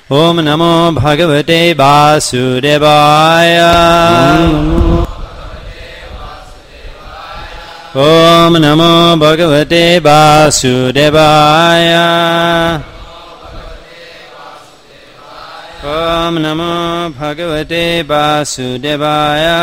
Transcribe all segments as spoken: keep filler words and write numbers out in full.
Om Namo Bhagavate Vasudevaya. Om Namo Bhagavate Vasudevaya. Om Namo Bhagavate Vasudevaya.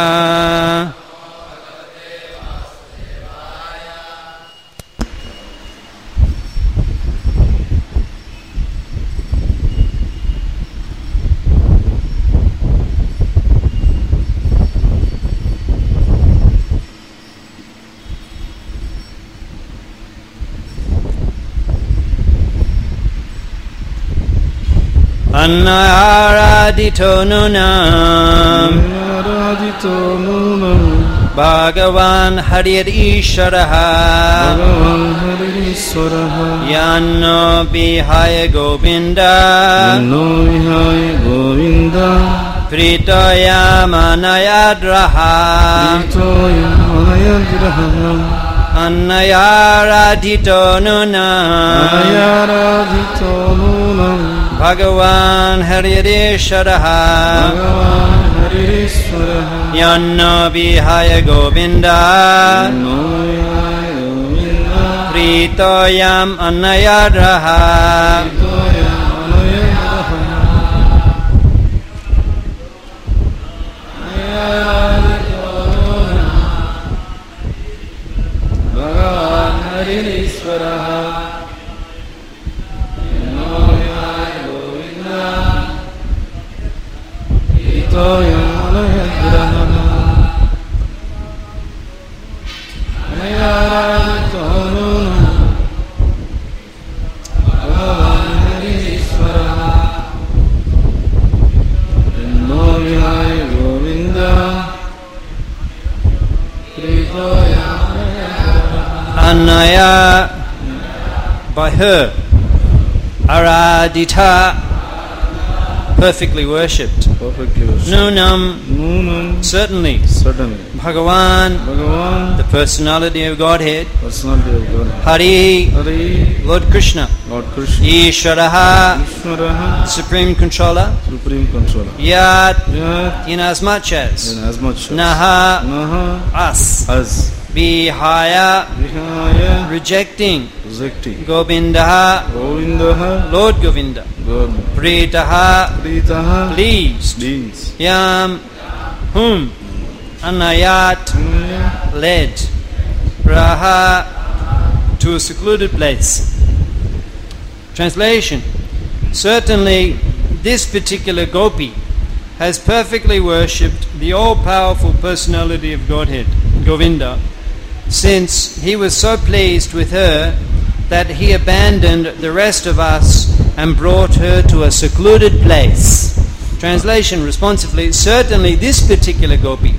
Annayaradito nunam Bhagavan Harir Isharaha Yanno Bihaya Govinda Pritoya Manayadraha Annayaradito nunam Bhagavan Haririshvaraha Yanno Bihaya Govinda Pritoyam Annayadraha Bhagavan Haririshvaraha Anaya, by her, Aradita, perfectly worshipped. Perfectly worshipped. Nunam, Nunam, certainly. Certainly. Bhagavan, Bhagavan, the personality of Godhead. Personality of God. Hari, Hari, Lord Krishna. Lord Krishna. Ishvaraha, Ishvaraha, Supreme Controller. Supreme Controller. Yat, Yat, in as much as. in as much as. Naha, Naha, us. as. Vihaya, Vihaya, rejecting. rejecting. Govindaha, Govindaha, Lord Govinda. God. Pritaha, Pritaha, pleased. pleased. Yam, whom. Anayat, led. Raha, to a secluded place. Translation. Certainly, this particular gopi has perfectly worshipped the all-powerful personality of Godhead, Govinda, since he was so pleased with her that he abandoned the rest of us and brought her to a secluded place. Translation responsively, certainly this particular gopi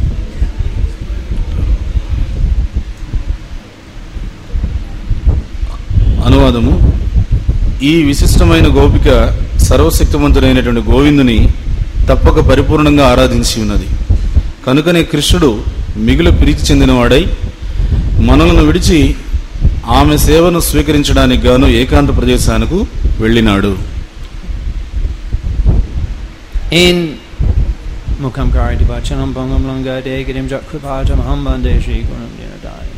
అనువాదము ఈ విశిష్టమైన గోపిక సర్వశక్తిమంతుడైనటువంటి గోవిందుని తప్పక పరిపూర్ణంగా ఆరాధించి ఉన్నది. కనుకనే కృష్ణుడు మిగులు ప్రీతి చెందినవాడై మనలను విడిచి ఆమె సేవను స్వీకరించడానికి గాను ఏకాంత ప్రదేశానికి వెళ్ళినాడు. in Mukham Kariti Bachanam Bangam Langa Degirim Jakripatam Hambande Shri Gunam Dinadaya.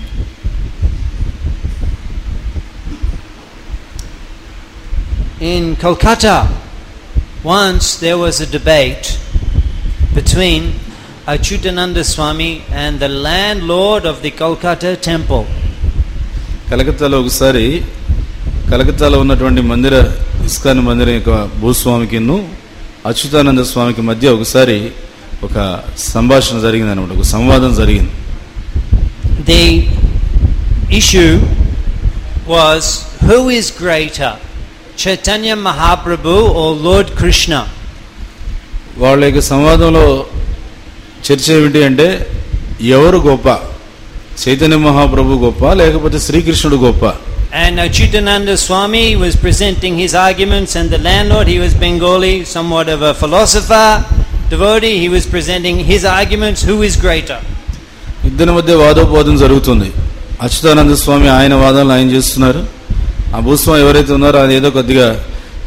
In Kolkata, once there was a debate between Achyutananda Swami and the landlord of the Kolkata temple. కలకత్తాలో ఒకసారి కలకత్తాలో ఉన్నటువంటి మందిర ఇస్కాన్ మందిరం యొక్క భూస్వామికిను అచ్యుతానంద స్వామికి మధ్య ఒకసారి ఒక సంభాషణ జరిగింది అన్నమాట, ఒక సంవాదం జరిగింది. The issue was, who is greater, Chaitanya Mahaprabhu or Lord Krishna? వాళ్ళ యొక్క సంవాదంలో చర్చ ఏమిటి అంటే ఎవరు గొప్ప, చైతన్య మహాప్రభు గొప్ప లేకపోతే శ్రీకృష్ణుడు గొప్ప? And Achyutananda Swami was presenting his arguments, and the landlord, he was Bengali, somewhat of a philosopher, devotee, he was presenting his arguments, who is greater. ఇద్దరి మధ్య వాదోపవాదం జరుగుతుంది. అచ్యుతానంద స్వామి ఆయన వాదాలను ఆయన చేస్తున్నారు, ఆ భూస్వామి ఎవరైతే ఉన్నారో ఆయన ఏదో కొద్దిగా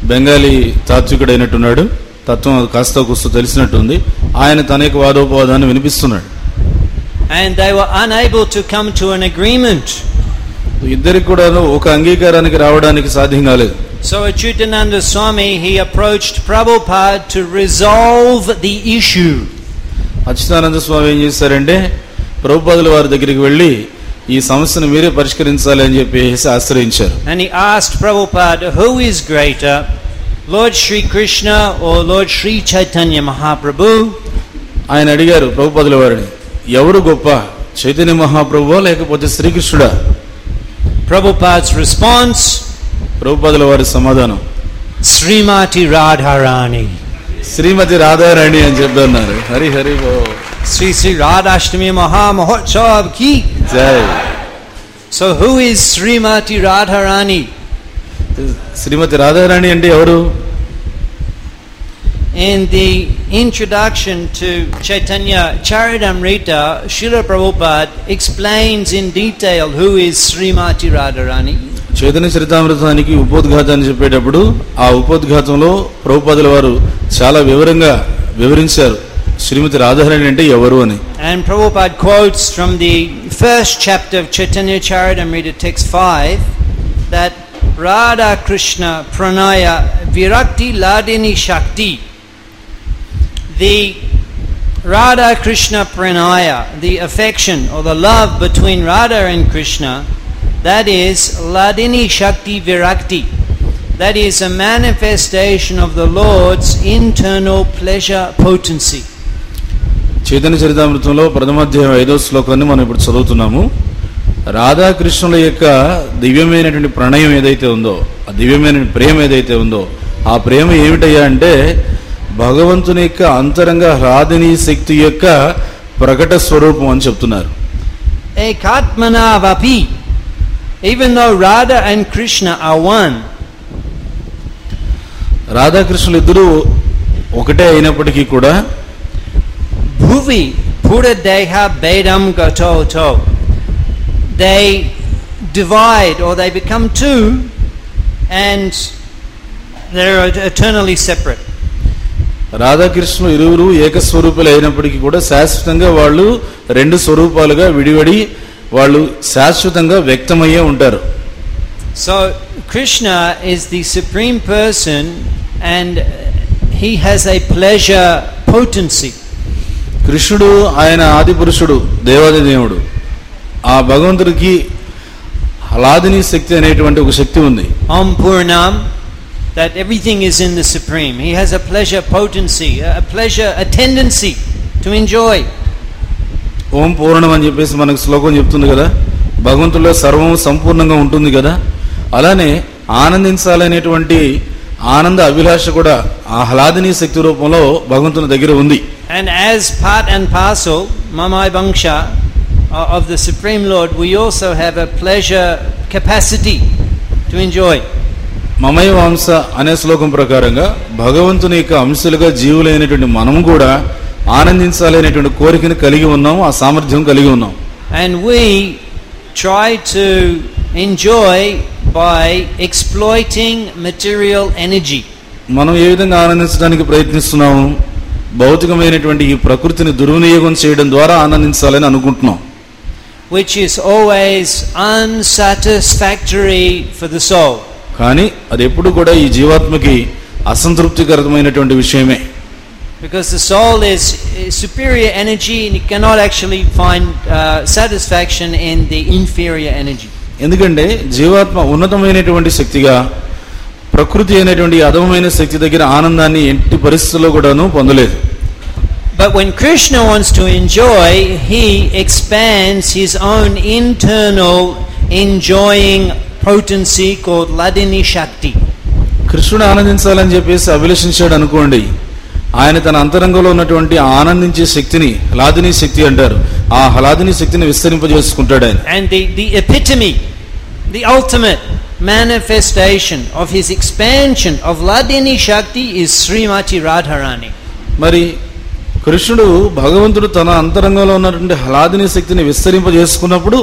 బెంగాలీ తాత్వికుడైనట్టున్నాడు, తత్వం కాస్త కూస్తో తెలిసినట్టుంది. ఆయన తన యొక్క వాదోపవాదాన్ని వినిపిస్తున్నాడు. And they were unable to come to an agreement. ఇద్దరికి కూడా ఒక అంగీకారానికి రావడానికి సాధ్యం కాలేదు. So Achyutananda Swami, he approached Prabhupada to resolve the issue. Achyutananda స్వామి ఏం చేశారంటే ప్రభుపాదుల వారి దగ్గరికి వెళ్ళి ఈ సమస్యను మీరే పరిష్కరించాలి అని చెప్పేసి ఆశ్రయించారు. And he asked Prabhupada, who is greater, Lord Sri Krishna or Lord Sri Chaitanya Mahaprabhu? ఆయన అడిగారు ప్రభుపాదుల వారిని, ఎవరు గొప్ప, చైతన్య మహాప్రభువా లేకపోతే శ్రీకృష్ణుడా? Prabhupada's response, ప్రభుపాదుల వారి సమాధానం, Srimati Radharani. శ్రీమతి రాధారాణి అని చెప్పన్నారు. హరి హరి బో. Sri Sri Radhashtami Maha Mahotsav ki జై. So who is Srimati Radharani? శ్రీమతి రాధారాణి అంటే ఎవరు? In the introduction to Chaitanya Charitamrita, Srila Prabhupada explains in detail who is Srimati Radharani. Chaitanya చరితామృతానికి ఉపోద్ఘాతాన్ని చెప్పేటప్పుడు ఆ ఉపోద్ఘాతంలో ప్రభుపాదుల వారు చాలా వివరంగా వివరించారు శ్రీమతి రాధారాణి అంటే ఎవరు అని. And Prabhupada quotes from the first chapter of Chaitanya Charitamrita, text five, that Radha Krishna Pranaya Virakti Ladini Shakti. The Radha Krishna Pranaya, the affection or the love between Radha and Krishna, that is Ladini Shakti Virakti. That is a manifestation of the Lord's internal pleasure potency. Chaitanya చరితామృతంలో ప్రథమాధ్యాయం ఐదో శ్లోకాన్ని మనం ఇప్పుడు చదువుతున్నాము. రాధాకృష్ణుల యొక్క దివ్యమైనటువంటి ప్రణయం ఏదైతే ఉందో, ఆ దివ్యమైన ప్రేమ ఏదైతే ఉందో, ఆ ప్రేమ ఏమిటయ్యా అంటే భగవంతుని యొక్క అంతరంగ హ్లాదిని శక్తి యొక్క ప్రకట స్వరూపం అని చెప్తున్నారు. Ekatmana vapi, even though Radha and Krishna are one, రాధాకృష్ణులు ఇద్దరు ఒకటే అయినప్పటికీ కూడా bhuvi puradeha bedam gato to, they divide or they become two and they're eternally separate. రాధాకృష్ణులు ఇరువురు ఏకస్వరూపులు అయినప్పటికీ కూడా శాశ్వతంగా వాళ్ళు రెండు స్వరూపాలుగా విడివడి వాళ్ళు శాశ్వతంగా వ్యక్తమయ్యే ఉంటారు. So Krishna is the supreme person and he has a pleasure potency. కృష్ణుడు ఆయన ఆది పురుషుడు, దేవాది దేవుడు. ఆ భగవంతుడికి హ్లాదిని శక్తి అనేటువంటి ఒక శక్తి ఉంది. Om Purnam, that everything is in the supreme. He has a pleasure potency, a pleasure, a tendency to enjoy. ఓం పూర్ణం అని చెప్పేసి మనకు శ్లోకం చెప్తుంది కదా, భగవంతుడిలో సర్వం సంపూర్ణంగా ఉంటుంది కదా. అలానే ఆనందించాలనేటువంటి ఆనంద అభిలాష కూడా ఆ హ్లాదిని శక్తి రూపంలో భగవంతుని దగ్గర ఉంది. And as part and parcel, Mamai Vangsha, of the Supreme Lord, we also have a pleasure capacity to enjoy. మమయ వంశ అనే శ్లోకం ప్రకారంగా భగవంతుని యొక్క అంశాలుగా జీవులైనటువంటి మనము కూడా ఆనందించాలనేటువంటి కోరికను కలిగి ఉన్నాము, ఆ సామర్థ్యం కలిగి ఉన్నాం. And we try to enjoy by exploiting material energy. మనం ఏ విధంగా ఆనందించడానికి ప్రయత్నిస్తున్నాము? భౌతికమైనటువంటి ఈ ప్రకృతిని దుర్వినియోగం చేయడం ద్వారా ఆనందించాలని అనుకుంటున్నాం. Which is always unsatisfactory for the soul. కానీ అది ఎప్పుడు కూడా ఈ జీవాత్మకి అసంతృప్తికరమైనటువంటి విషయమే. Because the soul is superior energy and it cannot actually find uh, satisfaction in the inferior energy. ఎందుకంటే జీవాత్మ ఉన్నతమైనటువంటి శక్తిగా ప్రకృతి అయినటువంటి అధమమైన శక్తి దగ్గర ఆనందాన్ని ఎట్టి పరిస్థితుల్లో కూడాను పొందలేదు. But when Krishna wants to enjoy, he expands his own internal enjoying potency called Ladini Shakti. కృష్ణుడు ఆనందించాలని చెప్పేసి అభిలషించాడు అనుకోండి, ఆయన తన అంతరంగంలో ఉన్నటువంటి ఆనందించే శక్తిని హ్లాదిని శక్తి అంటారు, ఆ హ్లాదిని శక్తిని విస్తరింపజేసుకుంటాడు ఆయన. And the, the epitome, the ultimate manifestation of his expansion of Ladini Shakti is Srimati Radharani. మరి కృష్ణుడు భగవంతుడు తన అంతరంగంలో ఉన్నటువంటి హ్లాదిని శక్తిని విస్తరింపజేసుకున్నప్పుడు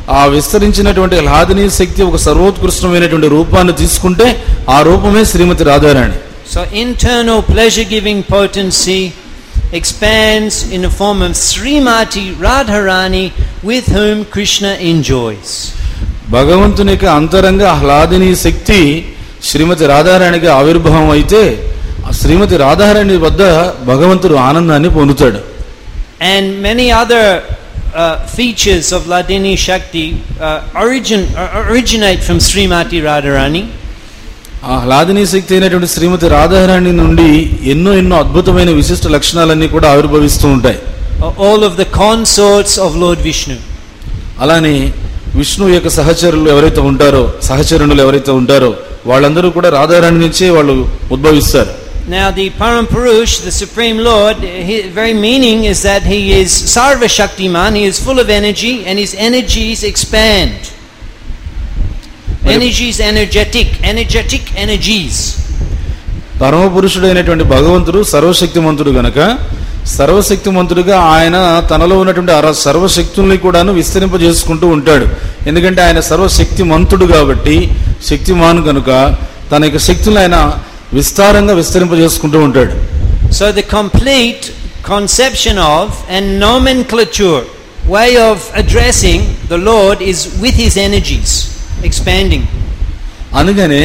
ఆ విస్తరించినటువంటి ఆహ్లాదనీయ శక్తి ఒక సర్వోత్కృష్టమైనటువంటి రూపాన్ని తీసుకుంటే ఆ రూపమే శ్రీమతి Radharani. So internal pleasure giving potency expands in the form of Srimati Radharani with whom Krishna enjoys. భగవంతుని యొక్క అంతరంగ ఆహ్లాదనీయ శక్తి శ్రీమతి రాధారాణిగా ఆవిర్భావం అయితే ఆ శ్రీమతి రాధారాణి వద్ద భగవంతుడు ఆనందాన్ని పొందుతాడు. And many other uh, features of Hladini Shakti uh, origin uh, originate from Srimati Radharani. ఆ హ్లాదినీ శక్తి అయినటువంటి శ్రీమతి రాధారాణి నుండి ఎన్నో ఎన్నో అద్భుతమైన విశిష్ట లక్షణాలన్నీ కూడా ఆవిర్భవిస్తూ ఉంటాయి. All of the consorts of Lord Vishnu. అలానే విష్ణు యొక్క సహచరులు ఎవరైతే ఉంటారో సహచరులు ఎవరైతే ఉంటారో వాళ్ళందరూ కూడా రాధారాణి నుంచే వాళ్ళు ఉద్భవిస్తారు. Now the Param Purush, the Supreme Lord, his very meaning is that he is Sarva Shaktiman, he is full of energy and his energies expand. Energies, energetic, energetic energies. పరమ పురుషుడైనటువంటి భగవంతుడు సర్వశక్తిమంతుడు గనక సర్వశక్తిమంతుడిగా ఆయన తనలో ఉన్నటువంటి ఆ సర్వశక్తుల్ని కూడాను విస్తరింపజేసుకుంటూ ఉంటాడు. ఎందుకంటే ఆయన సర్వశక్తిమంతుడు కాబట్టి శక్తిమాన్ కనుక తన యొక్క శక్తులను ఆయన విస్తారంగా విస్తరింపజేసుకుంటూ ఉంటాడు. So the complete conception of and nomenclature way of addressing the Lord is with his energies expanding. అందుకనే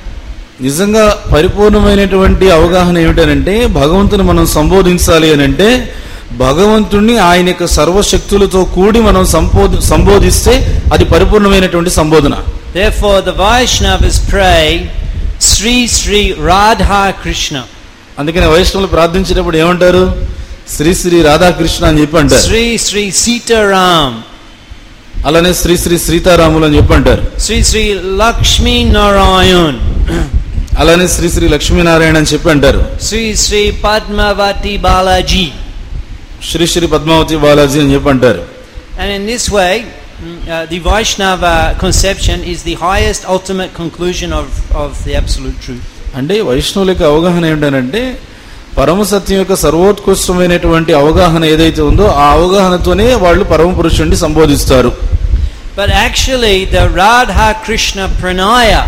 నిజంగా పరిపూర్ణమైనటువంటి అవగాహన ఏమిటంటే భగవంతుని మనం సంబోధించాలి అని అంటే భగవంతుణ్ణి ఆయన యొక్క సర్వశక్తులతో కూడి మనం సంబోధ సంబోధిస్తే అది పరిపూర్ణమైనటువంటి సంబోధన. Therefore the Vaishnavas pray Sri Sri Radha Krishna. అందుకనే వైష్ణవులు ప్రార్థించేటప్పుడు ఏమంటారు? శ్రీ శ్రీ రాధాకృష్ణ అని చెప్పి అంటారు. శ్రీ శ్రీ సీతారాం, అలానే శ్రీ శ్రీ సీతారాములు అని చెప్పి అంటారు. శ్రీ శ్రీ లక్ష్మీ నారాయణ్, అలానే శ్రీ శ్రీ లక్ష్మీనారాయణ అని చెప్పి అంటారు. శ్రీ శ్రీ పద్మావతి బాలాజీ, శ్రీ శ్రీ పద్మావతి బాలాజీ అని చెప్పి అంటారు. And in this way uh, the Vaishnava conception is the highest ultimate conclusion of of the absolute truth. అంటే వైష్ణవుల యొక్క అవగాహన ఏమిటంటే పరమ సత్యం యొక్క సర్వోత్కృష్టమైనటువంటి అవగాహన ఏదైతే ఉందో ఆ అవగాహనతోనే వాళ్ళు పరమ పురుషుడిని సంబోధిస్తారు. But actually the Radha Krishna pranaya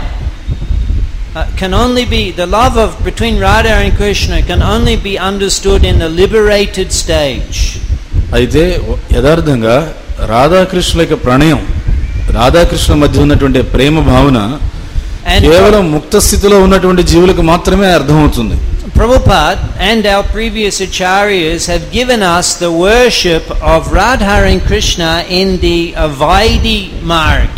uh, can only be the love of between Radha and Krishna can only be understood in the liberated stage. అయితే యథార్థంగా రాధాకృష్ణుల యొక్క ప్రణయం రాధాకృష్ణ మధ్య ఉన్నటువంటి ప్రేమ భావన కేవలం ముక్త స్థితిలో ఉన్నటువంటి జీవులకు మాత్రమే అర్థమవుతుంది. Prabhupada and our previous acharyas have given us the worship of Radha and Krishna in the Vaidi marg.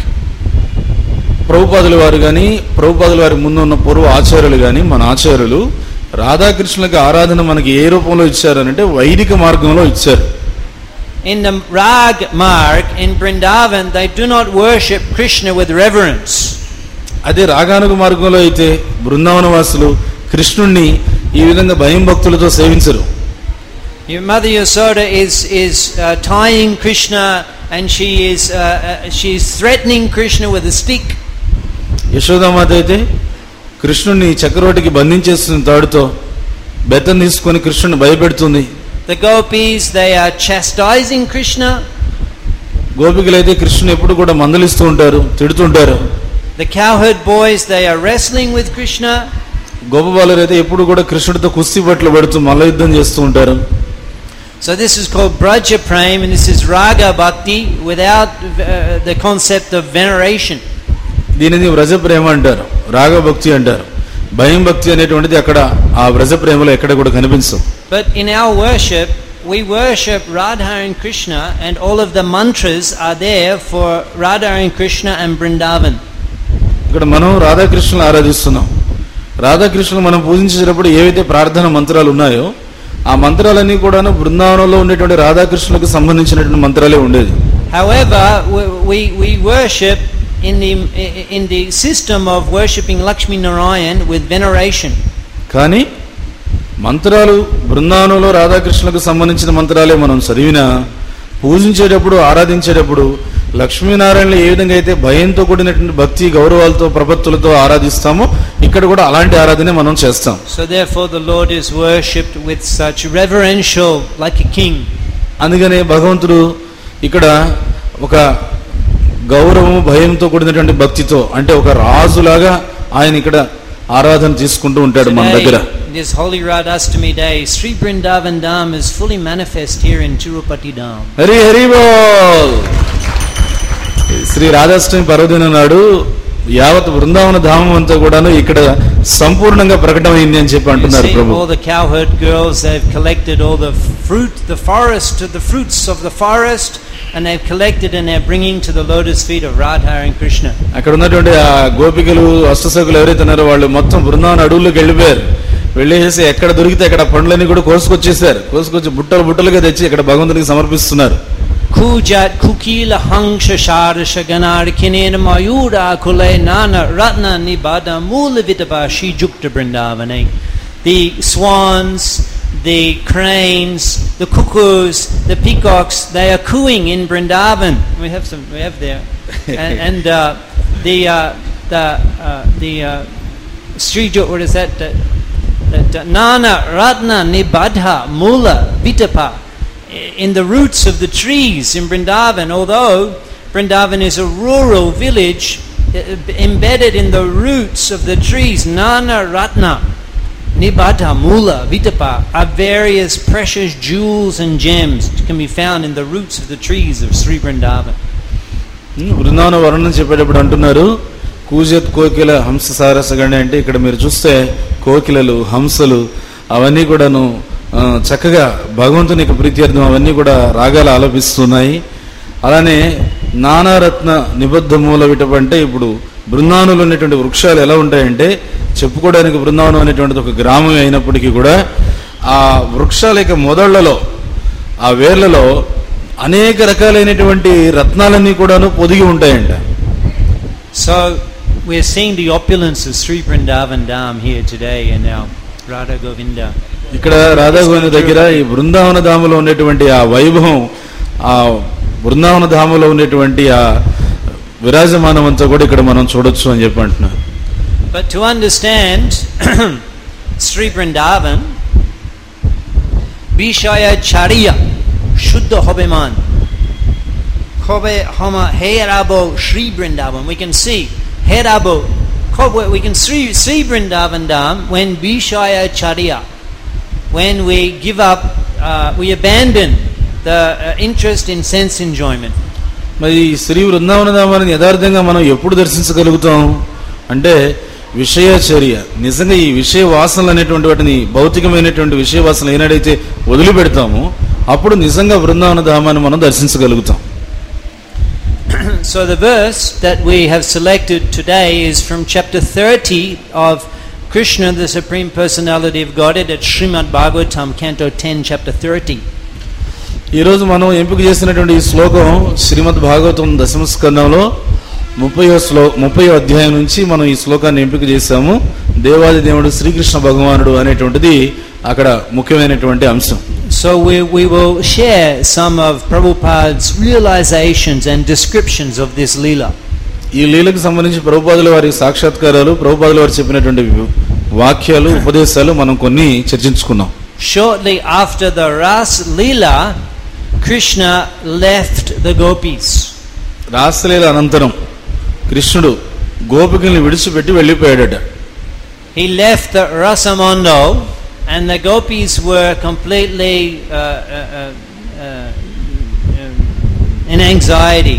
ప్రభుపాదుల వారు కానీ ప్రభుపాదుల వారి ముందు ఉన్న పూర్వ ఆచార్యులు కానీ మన ఆచార్యులు రాధాకృష్ణులకు ఆరాధన మనకి ఏ రూపంలో ఇచ్చారనంటే వైదిక మార్గంలో ఇచ్చారు. In the Rag marg in Vrindavan they do not worship Krishna with reverence. అదే రాగానుగ మార్గంలో అయితే బృందావన వాసులు కృష్ణుణ్ణి ఈ విధంగా భయం భక్తులతో సేవించరు. Your mother Yasoda is is uh, tying Krishna and she is uh, uh, she is threatening Krishna with a stick. Yashoda Mata అయితే కృష్ణుణ్ణి చక్రవర్తికి బంధించేస్తుంది తాడుతో, బెత్తం తీసుకొని కృష్ణుని భయపెడుతుంది. The gopis they are chastising Krishna. గోపికలైతే కృష్ణుని ఎప్పుడు కూడా మందలిస్తూ ఉంటారు, తిడుతుంటారు. The cowherd boys they are wrestling with Krishna. గోపబాలురు అయితే ఎప్పుడు కూడా కృష్ణుడితో కుస్తీ పట్లు పడుతూ మల్ల యుద్ధం చేస్తూ ఉంటారు. So this is called Braja Prem and this is Raga Bhakti without uh, the concept of veneration. దీనిని వ్రజ ప్రేమ అంటారు, రాగ భక్తి అంటారు. భయం భక్తి అనేటువంటిది అక్కడ ఆ వ్రజ ప్రేమలో ఎక్కడ కూడా కనిపించవు. But in our worship we worship Radha and Krishna and all of the mantras are there for Radha and Krishna and Vrindavan. ఇక్కడ మనం రాధాకృష్ణులను ఆరాధిస్తున్నాం. రాధాకృష్ణులు మనం పూజించేటప్పుడు ఏవైతే ప్రార్థన మంత్రాలు ఉన్నాయో ఆ మంత్రాలన్నీ కూడాను బృందావనంలో ఉండేటువంటి రాధాకృష్ణులకు సంబంధించినటువంటి మంత్రాలే ఉండేది. However, we we worship in the in the system of worshipping Lakshmi Narayan with veneration. కానీ మంత్రాలు బృందావనంలో రాధాకృష్ణులకు సంబంధించిన మంత్రాలే మనం చదివినా పూజించేటప్పుడు ఆరాధించేటప్పుడు లక్ష్మీనారాయణలు ఏ విధంగా అయితే భయంతో కూడినటువంటి భక్తి గౌరవాలతో ప్రపత్తులతో ఆరాధిస్తామో ఇక్కడ కూడా అలాంటి ఆరాధనే మనం చేస్తాం. So therefore the Lord is worshipped with such reverential like a king. అందుకనే భగవంతుడు ఇక్కడ ఒక గౌరవము భయంతో కూడినటువంటి భక్తితో, అంటే ఒక రాజులాగా ఆయన ఇక్కడ ఆరాధన చేసుకుంటూ ఉంటాడు మన దగ్గర. This holy Radhastami day, Sri Vrindavan Dham is fully manifest here in Tirupati Dham. Hari Hari బోల్. శ్రీ రాధాష్టమి పర్వదినం నాడు యావత్ బృందావన ధామం అంతా కూడాను ఇక్కడ సంపూర్ణంగా ప్రకటమైంది అని చెప్పి అంటున్నారు ప్రభు. All the cowherd girls, they've collected all the fruit, the forest, the fruits of the forest, and they've collected and they're bringing to the lotus feet of Radha and Krishna. అక్కడ ఉన్నటువంటి ఆ గోపికలు అష్టసఖులు ఎవరైతే ఉన్నారో వాళ్ళు మొత్తం బృందావన అడవుల్లోకి వెళ్ళిపోయారు. వెళ్ళేసి ఎక్కడ దొరికితే అక్కడ పండ్లన్నీ కూడా కోసుకొచ్చేసారు. కోసుకొచ్చి బుట్టలు బుట్టలుగా తెచ్చి ఇక్కడ భగవంతునికి సమర్పిస్తున్నారు. Kujat kukila hangsha sharsha ganarkinena mayura kule nana ratna nibada mula vitaba shi jukta Vrindavane. The swans, the cranes, the cuckoos, the peacocks, they are cooing in Vrindavan. We have some, we have there. and and uh, the uh, the uh, the uh, Sri Juk, what is that? Uh, that uh, nana ratna nibadha mula vitapa. In the roots of the trees in Vrindavan, although Vrindavan is a rural village, embedded in the roots of the trees, Nana Ratna, Nibata, Mula, Vitapa, are various precious jewels and gems that can be found in the roots of the trees of Sri Vrindavan. Brindavana వర్ణన చెప్పేటప్పుడు అంటున్నారు కూజత్ కోకిల హంస సారసగణి, అంటే ఇక్కడ మీరు చూస్తే కోకిలలు హంసలు అవన్నీ కూడాను చక్కగా భగవంతుని యొక్క ప్రీత్యర్థం అవన్నీ కూడా రాగాలు ఆలపిస్తున్నాయి. అలానే నానారత్న నిబద్ధ మూల విటపంటే ఇప్పుడు బృందావనంలో ఉన్నటువంటి వృక్షాలు ఎలా ఉంటాయంటే, చెప్పుకోవడానికి బృందావనం అనేటువంటిది ఒక గ్రామం అయినప్పటికీ కూడా ఆ వృక్షాల యొక్క మొదళ్లలో ఆ వేర్లలో అనేక రకాలైనటువంటి రత్నాలన్నీ కూడాను పొదిగి ఉంటాయంట. So we are seeing the opulence of Sri Vrindavan Dham here today in our Radha Govinda. ఇక్కడ రాధాగోవింద దగ్గర ఈ బృందావన ధామలో ఉన్నటువంటి ఆ వైభవం, ఆ బృందావన ధామలో ఉన్నటువంటి ఆ విరాజమానం అంతా కూడా ఇక్కడ మనం చూడొచ్చు అని చెప్పి అంటున్నారు. But to understand Sri Vrindavan, Bishaya Chariya Shuddha Hobeman Kobe Homa Herabo Sri Vrindavan. We can see Herabo, we can see Sri Vrindavan Dham when Bishaya Chariya, when we give up, uh, we abandon the uh, interest in sense enjoyment. మరి శ్రీ బృందావన ధామాన్ని యథార్థంగా మనం ఎప్పుడు దర్శించగలుగుతాం అంటే విషయచర్య, నిజంగా ఈ విషయ వాసనలు అనేటువంటి వాటిని, భౌతికమైనటువంటి విషయ వాసనలు ఏనాడైతే వదిలిపెడతామో అప్పుడు నిజంగా బృందావన ధామాన్ని మనం దర్శించగలుగుతాం. So the verse that we have selected today is from chapter thirty of Krishna, the Supreme Personality of Godhead, at Srimad Bhagavatam, Canto ten, chapter thirty. ఈ రోజు మనం ఎంపిక చేసినటువంటి ఈ శ్లోకం శ్రీమద్ భాగవతం దశమ స్కందంలో ముప్పయో శ్లో ముప్పయో అధ్యాయం నుంచి మనం ఈ శ్లోకాన్ని ఎంపిక చేశాము. దేవాది దేవుడు శ్రీకృష్ణ భగవానుడు అనేటువంటిది అక్కడ ముఖ్యమైనటువంటి అంశం. So we we will share some of Prabhupada's realizations and descriptions of this Leela. ఈ లీలకు సంబంధించి ప్రభుపాదుల వారి సాక్షాత్కారాలు, ప్రభుపాదుల వారు చెప్పినటువంటి వాక్యాలు, ఉపదేశాలు మనం కొన్ని చర్చించుకున్నాం. Shortly after the Ras Leela, Krishna left the gopis. రాసలీల అనంతరం కృష్ణుడు గోపికల్ని విడిచిపెట్టి వెళ్ళిపోయాడట. He left the Rasamondo and the gopis were completely uh, uh, uh, uh, in anxiety.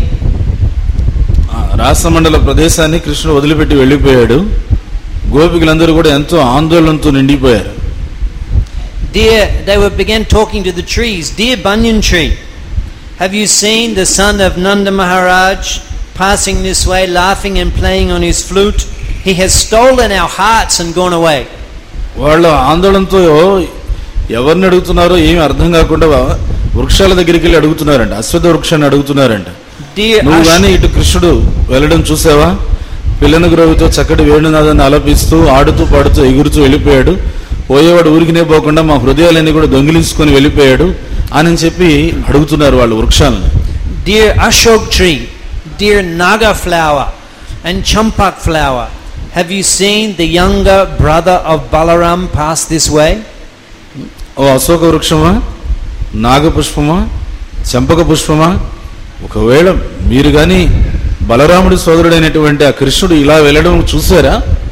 రాసమండల ప్రదేశాన్ని కృష్ణుడు వదిలిపెట్టి వెళ్ళిపోయాడు. గోపికలందరూ కూడా ఎంతో ఆందోళనతో నిండిపోయారు. Dear, they were began talking to the trees. Dear banyan tree, have you seen the son of Nanda Maharaj passing this way, laughing and playing on his flute? He has stolen our hearts and gone away. వాళ్ళు ఆందోళనతో ఎవరిని అడుగుతున్నారో ఏమి అర్థం కాకుండా వృక్షాల దగ్గరికి వెళ్ళి అడుగుతున్నారంట, అశ్వత్థ వృక్షాన్ని అడుగుతున్నారంట. నువ్వు కానీ ఇటు కృష్ణుడు వెళ్ళడం చూసావా? పిల్లని గ్రోవితో చక్కటి వేణునాదాన్ని ఆలపిస్తూ ఆడుతూ పాడుతూ ఎగురుతూ వెళ్ళిపోయాడు. పోయేవాడు ఊరికినే పోకుండా మా హృదయాలన్నీ కూడా దొంగిలించుకొని వెళ్ళిపోయాడు అని చెప్పి అడుగుతున్నారు వాళ్ళు వృక్షాలను. Dear Ashok tree, dear Naga flower and Champak flower, have you seen the younger brother of Balaram pass this way? ఓ అశోక వృక్షమా, నాగపుష్పమా, చంపక పుష్పమా, ఒకవేళ మీరు కానీ బలరాముడి సోదరుడైనటువంటి ఆ కృష్ణుడు ఇలా వెళ్ళడం చూసారా?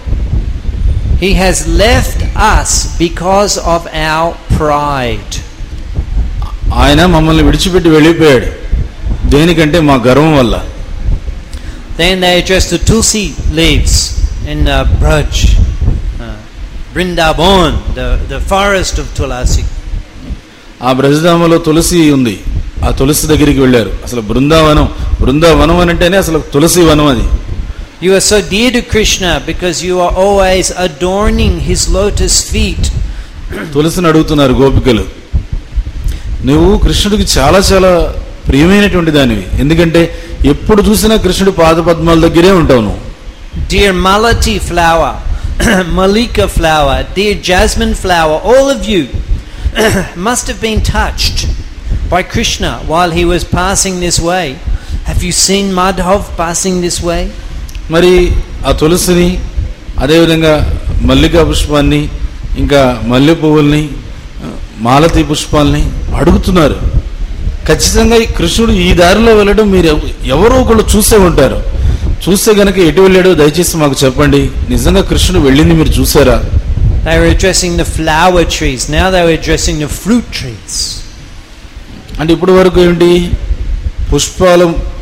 He has left us because of our pride. ఆయన మమ్మల్ని విడిచిపెట్టి వెళ్ళిపోయాడు. దేనికంటే మా గర్వం వల్ల. Then they address the Tulsi leaves in uh, Braj, uh, Vrindavan, the the forest of Tulasi. ఆ బ్రజధామలో తులసి ఉంది. ఆ తులసి దగ్గరికి వెళ్ళారు. అసలు బృందావనం బృందావనం అని అంటేనే అసలు తులసి వనం అది. You are so dear to Krishna because you are always adorning his lotus feet. తులసిని అడుగుతున్నారు గోపికలు, నువ్వు కృష్ణుడికి చాలా చాలా ప్రియమైనటువంటి దానివి, ఎందుకంటే ఎప్పుడు చూసినా కృష్ణుడి పాద పద్మాల దగ్గరే ఉంటావు నువ్వు. Dear Malati flower, Malika flower, dear jasmine flower, all of you must have been touched by Krishna while he was passing this way. Have you seen Madhav passing this way? మరి ఆ తులసిని, అదేవిధంగా మల్లికా పుష్పాన్ని, ఇంకా మల్లె పువ్వుల్ని, మాలతీ పుష్పాలని అడుగుతున్నారు. ఖచ్చితంగా ఈ కృష్ణుడు ఈ దారిలో వెళ్ళడం మీరు ఎవరో ఒకళ్ళు చూసే ఉంటారు. చూస్తే గనక ఎటు వెళ్ళాడో దయచేసి మాకు చెప్పండి. నిజంగా కృష్ణుడు వెళ్ళింది మీరు చూసారా? They were addressing the flower trees. Now they were addressing the fruit trees. అంటే ఇప్పటి వరకు ఏంటి, పుష్పాల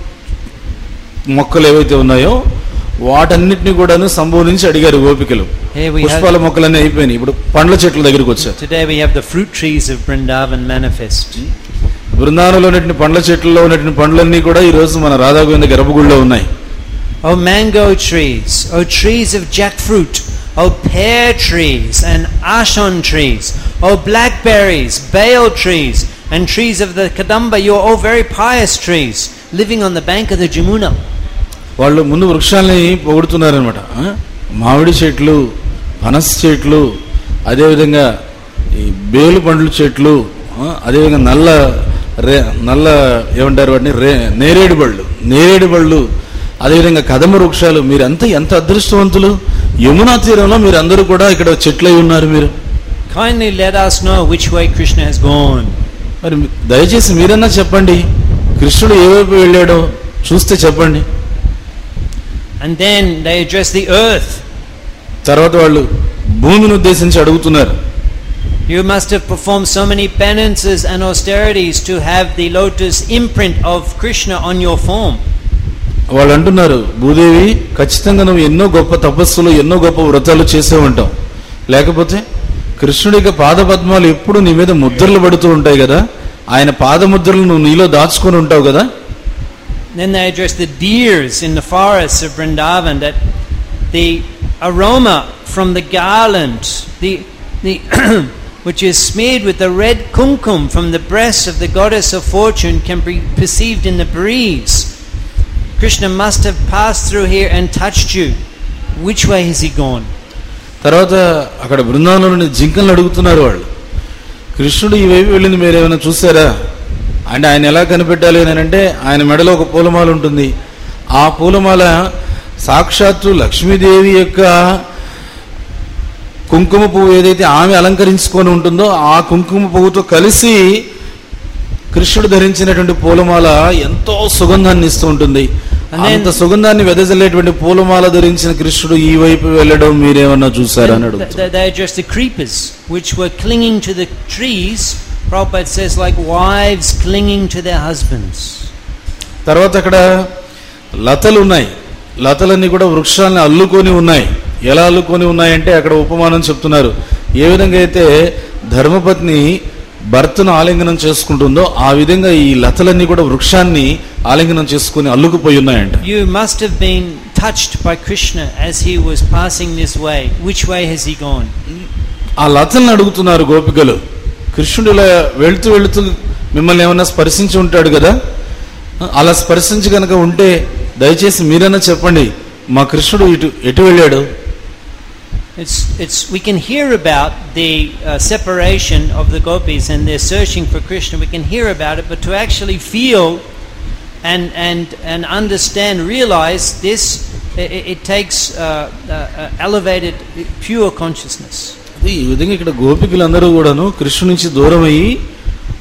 మొక్కలు ఏవైతే ఉన్నాయో వాటన్నిటిని కూడాను సంబోధించి అడిగారు గోపికలు. పుష్పాల మొక్కలన్నీ అయిపోయినాయి, ఇప్పుడు పండ్ల చెట్ల దగ్గరికి వచ్చారు. Today we have the fruit trees of Vrindavan manifest. బృందావనంలో ఉన్నటువంటి పండ్ల చెట్లలో ఉన్నటువంటి పండ్లన్నీ కూడా ఈ రోజు మన రాధా గోవింద గర్భగుడిలో ఉన్నాయి. Oh mango trees, oh trees of jackfruit, oh pear trees and ashon trees, oh blackberries, bale trees and trees of the kadamba, you are all very pious trees living on the bank of the Jamuna. వాళ్ళు ముందు వృక్షాలని పొగుడుతున్నారనమాట. మామిడి చెట్లు, పనస చెట్లు, అదేవిధంగా ఈ బేలు పండ్ల చెట్లు, అదేవిధంగా నల్ల రే నల్ల ఏమంటారు వాటిని రే నేరేడు బళ్ళు నేరేడు బళ్ళు అదేవిధంగా కదమ వృక్షాలు. మీరంతా ఎంత అదృష్టవంతులు, యమునా తీరంలో మీరు అందరూ కూడా ఇక్కడ చెట్లై ఉన్నారు. మీరు kindly let us know which way Krishna has gone. మరి దయచేసి మీరన్నా చెప్పండి, కృష్ణుడు ఏ వైపు వెళ్ళాడో చూస్తే చెప్పండి. And then they address the earth. తర్వాత వాళ్ళు భూమిని ఉద్దేశించి అడుగుతున్నారు. You must have performed so many penances and austerities to have the lotus imprint of Krishna on your form. వాళ్ళు అంటున్నారు, భూదేవి ఖచ్చితంగా నువ్వు ఎన్నో గొప్ప తపస్సులు, ఎన్నో గొప్ప వ్రతాలు చేసే ఉంటావు, లేకపోతే కృష్ణుడి యొక్క పాద పద్మాలు ఎప్పుడు నీ మీద ముద్రలు పడుతూ ఉంటాయి కదా, ఆయన పాద ముద్రలు నువ్వు నీలో దాచుకొని ఉంటావు కదా. Then they address the deers in the forests of Vrindavan, that the aroma from the garland, the the which is smeared with the red kumkum from the breast of the goddess of fortune, can be perceived in the breeze. Krishna must have passed through here and touched you. Which way has he gone? తర్వాత అక్కడ బృందావనంలోని జింకలను అడుగుతున్నారు వాళ్ళు, కృష్ణుడు ఈ వైపు వెళ్ళింది మీరు ఏమైనా చూసారా అంటే ఆయన ఎలా కనిపెట్టాలి అని అంటే ఆయన మెడలో ఒక పూలమాల ఉంటుంది. ఆ పూలమాల సాక్షాత్తు లక్ష్మీదేవి యొక్క కుంకుమ పువ్వు ఏదైతే ఆమె అలంకరించుకొని ఉంటుందో ఆ కుంకుమ పువ్వుతో కలిసి కృష్ణుడు ధరించినటువంటి పూలమాల ఎంతో సుగంధాన్ని ఇస్తూ ఉంటుంది. అంత సుగంధాన్ని వెదజల్లేటువంటి పూలమాల ధరించిన కృష్ణుడు ఈ వైపు వెళ్ళడం మీరేమన్నా చూసారా అని అడుగుతారు. They address the creepers which were clinging to the trees. Prabhupada says, like wives clinging to their husbands. తర్వాత అక్కడ లతలు ఉన్నాయి, లతలన్నీ కూడా వృక్షాలని అల్లుకొని ఉన్నాయి. ఎలా అల్లుకొని ఉన్నాయంటే అక్కడ ఉపమానం చెప్తున్నారు, ఏ విధంగా అయితే ధర్మపత్ని భర్తను ఆలింగనం చేసుకుంటుందో ఆ విధంగా ఈ లతలన్నీ కూడా వృక్షాన్ని ఆలింగనం చేసుకుని అల్లుకుపోయి ఉన్నాయంట. You must have been touched by Krishna as he was passing this way. Which way has he gone? ఆ లతలను అడుగుతున్నారు గోపికలు, కృష్ణుడు ఇలా వెళుతూ వెళుతూ మిమ్మల్ని ఏమన్నా స్పర్శించి ఉంటాడు కదా, అలా స్పర్శించి కనుక ఉంటే దయచేసి మీరన్నా చెప్పండి, మా కృష్ణుడు ఇటు ఎటు వెళ్ళాడు. It's it's we can hear about the uh, separation of the gopis and their searching for Krishna. We can hear about it, but to actually feel and and and understand, realize this, it, it takes uh, uh, elevated, pure consciousness. ఈ విధంగా ఇక్కడ గోపికలందరూ కూడాను కృష్ణుడి నుంచి దూరం అయ్యి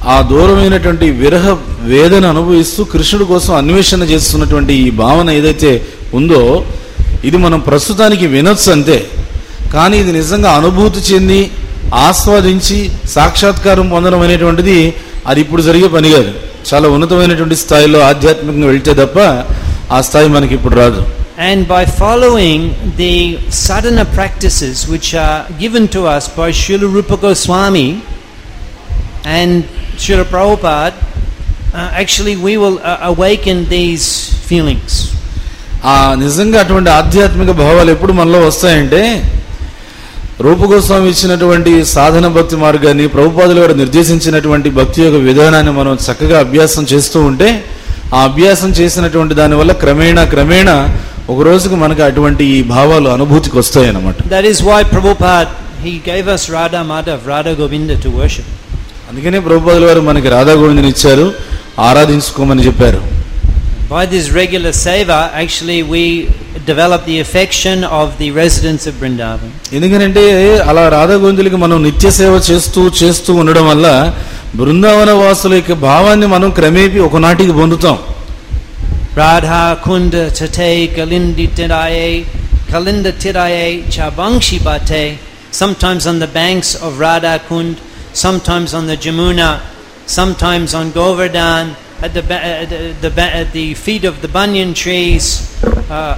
ఆ దూరమైనటువంటి విరహ వేదన అనుభవిస్తూ కృష్ణుడి కోసం అన్వేషణ చేస్తున్నటువంటి ఈ భావన ఏదైతే ఉందో ఇది మనం ప్రస్తుతానికి వినొచ్చు అంతే. కానీ ఇది నిజంగా అనుభూతి చెంది ఆస్వాదించి సాక్షాత్కారం పొందడం అనేటువంటిది అది ఇప్పుడు జరిగే పని కాదు. చాలా ఉన్నతమైనటువంటి స్థాయిలో ఆధ్యాత్మికంగా వెళ్తే తప్ప ఆ స్థాయి మనకి ఇప్పుడు రాదు. And by following the sadhana practices which are given to us by Srila Rupa Goswami and Srila Prabhupada, uh, actually we will uh, awaken these feelings. ఆ నిజంగా అటువంటి ఆధ్యాత్మిక భావాలు ఎప్పుడు మనలో వస్తాయంటే రూపగోస్వామి ఇచ్చినటువంటి సాధన భక్తి మార్గాన్ని, ప్రభుపాదులు గారు నిర్దేశించినటువంటి భక్తి యొక్క విధానాన్ని మనం చక్కగా అభ్యాసం చేస్తూ ఉంటే ఆ అభ్యాసం చేసినటువంటి దాని వల్ల క్రమేణా క్రమేణా ఒక రోజుకు మనకు అటువంటి ఈ భావాలు అనుభూతికి వస్తాయి అన్నమాట. That is why Prabhupada he gave us Radha Madhav, Radha Govinda to worship. అందుకనే ప్రభుపాదులు వారు మనకి రాధా గోవిందని ఇచ్చారు, ఆరాధించుకోమని చెప్పారు. By this regular seva, actually we develop the affection of the residents of Vrindavan. ఎందుకంటే అలా రాధా గోవిందులకి మనం నిత్య సేవ చేస్తూ చేస్తూ ఉండడం వల్ల బృందావన వాసుల యొక్క భావాన్ని మనం క్రమేపీ ఒకనాటికి పొందుతాం. Radha Kunda Tate Kalindi Tiraye Kalinda Tiraye Chabangshi Bate, sometimes on the banks of Radha Kund, sometimes on the Jamuna, sometimes on Govardhan, at the at the, the at the feet of the banyan trees. uh,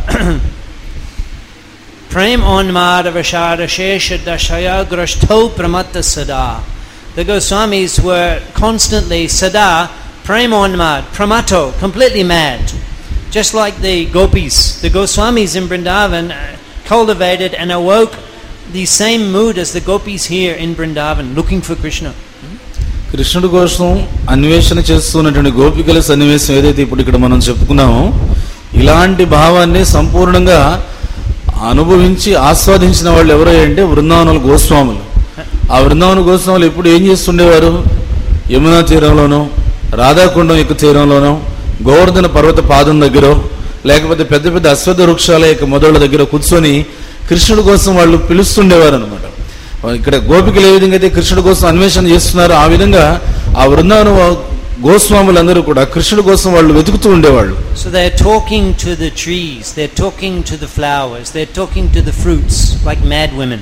Prem Onmad Avashara Shesha Dashaya Grashto Pramatta Sada. The Goswamis were constantly Sada Prem Onmad Pramato, completely mad, just like the gopis. The Goswamis in Vrindavan cultivated and awoke the same mood as the gopis here in Vrindavan, looking for Krishna. కృష్ణుడి కోసం అన్వేషణ చేస్తున్నటువంటి గోపికల సన్నివేశం ఏదైతే ఇప్పుడు ఇక్కడ మనం చెప్పుకున్నామో ఇలాంటి భావాన్ని సంపూర్ణంగా అనుభవించి ఆస్వాదించిన వాళ్ళు ఎవరో అంటే బృందావనాల గోస్వాములు. ఆ బృందావన గోస్వాములు ఎప్పుడు ఏం చేస్తుండేవారు? యమునా తీరంలోనో, రాధాకుండం యొక్క తీరంలోనో, గోవర్ధన పర్వత పాదం దగ్గర, లేకపోతే పెద్ద పెద్ద అశ్వత్థ వృక్షాల యొక్క మొదళ్ళ దగ్గర కూర్చొని కృష్ణుడి కోసం వాళ్ళు పిలుస్తుండేవారు అనమాట. ఇక్కడ గోపికలు ఏ విధంగా అయితే కృష్ణుడి కోసం అన్వేషణ చేస్తున్నారో ఆ విధంగా ఆ బృందావన గోస్వాములందరూ కూడా కృష్ణుడి కోసం వాళ్ళు వెతుకుతూ ఉండేవాళ్ళు. So they are talking to the trees, they are talking to the flowers, they are talking to the fruits like mad women.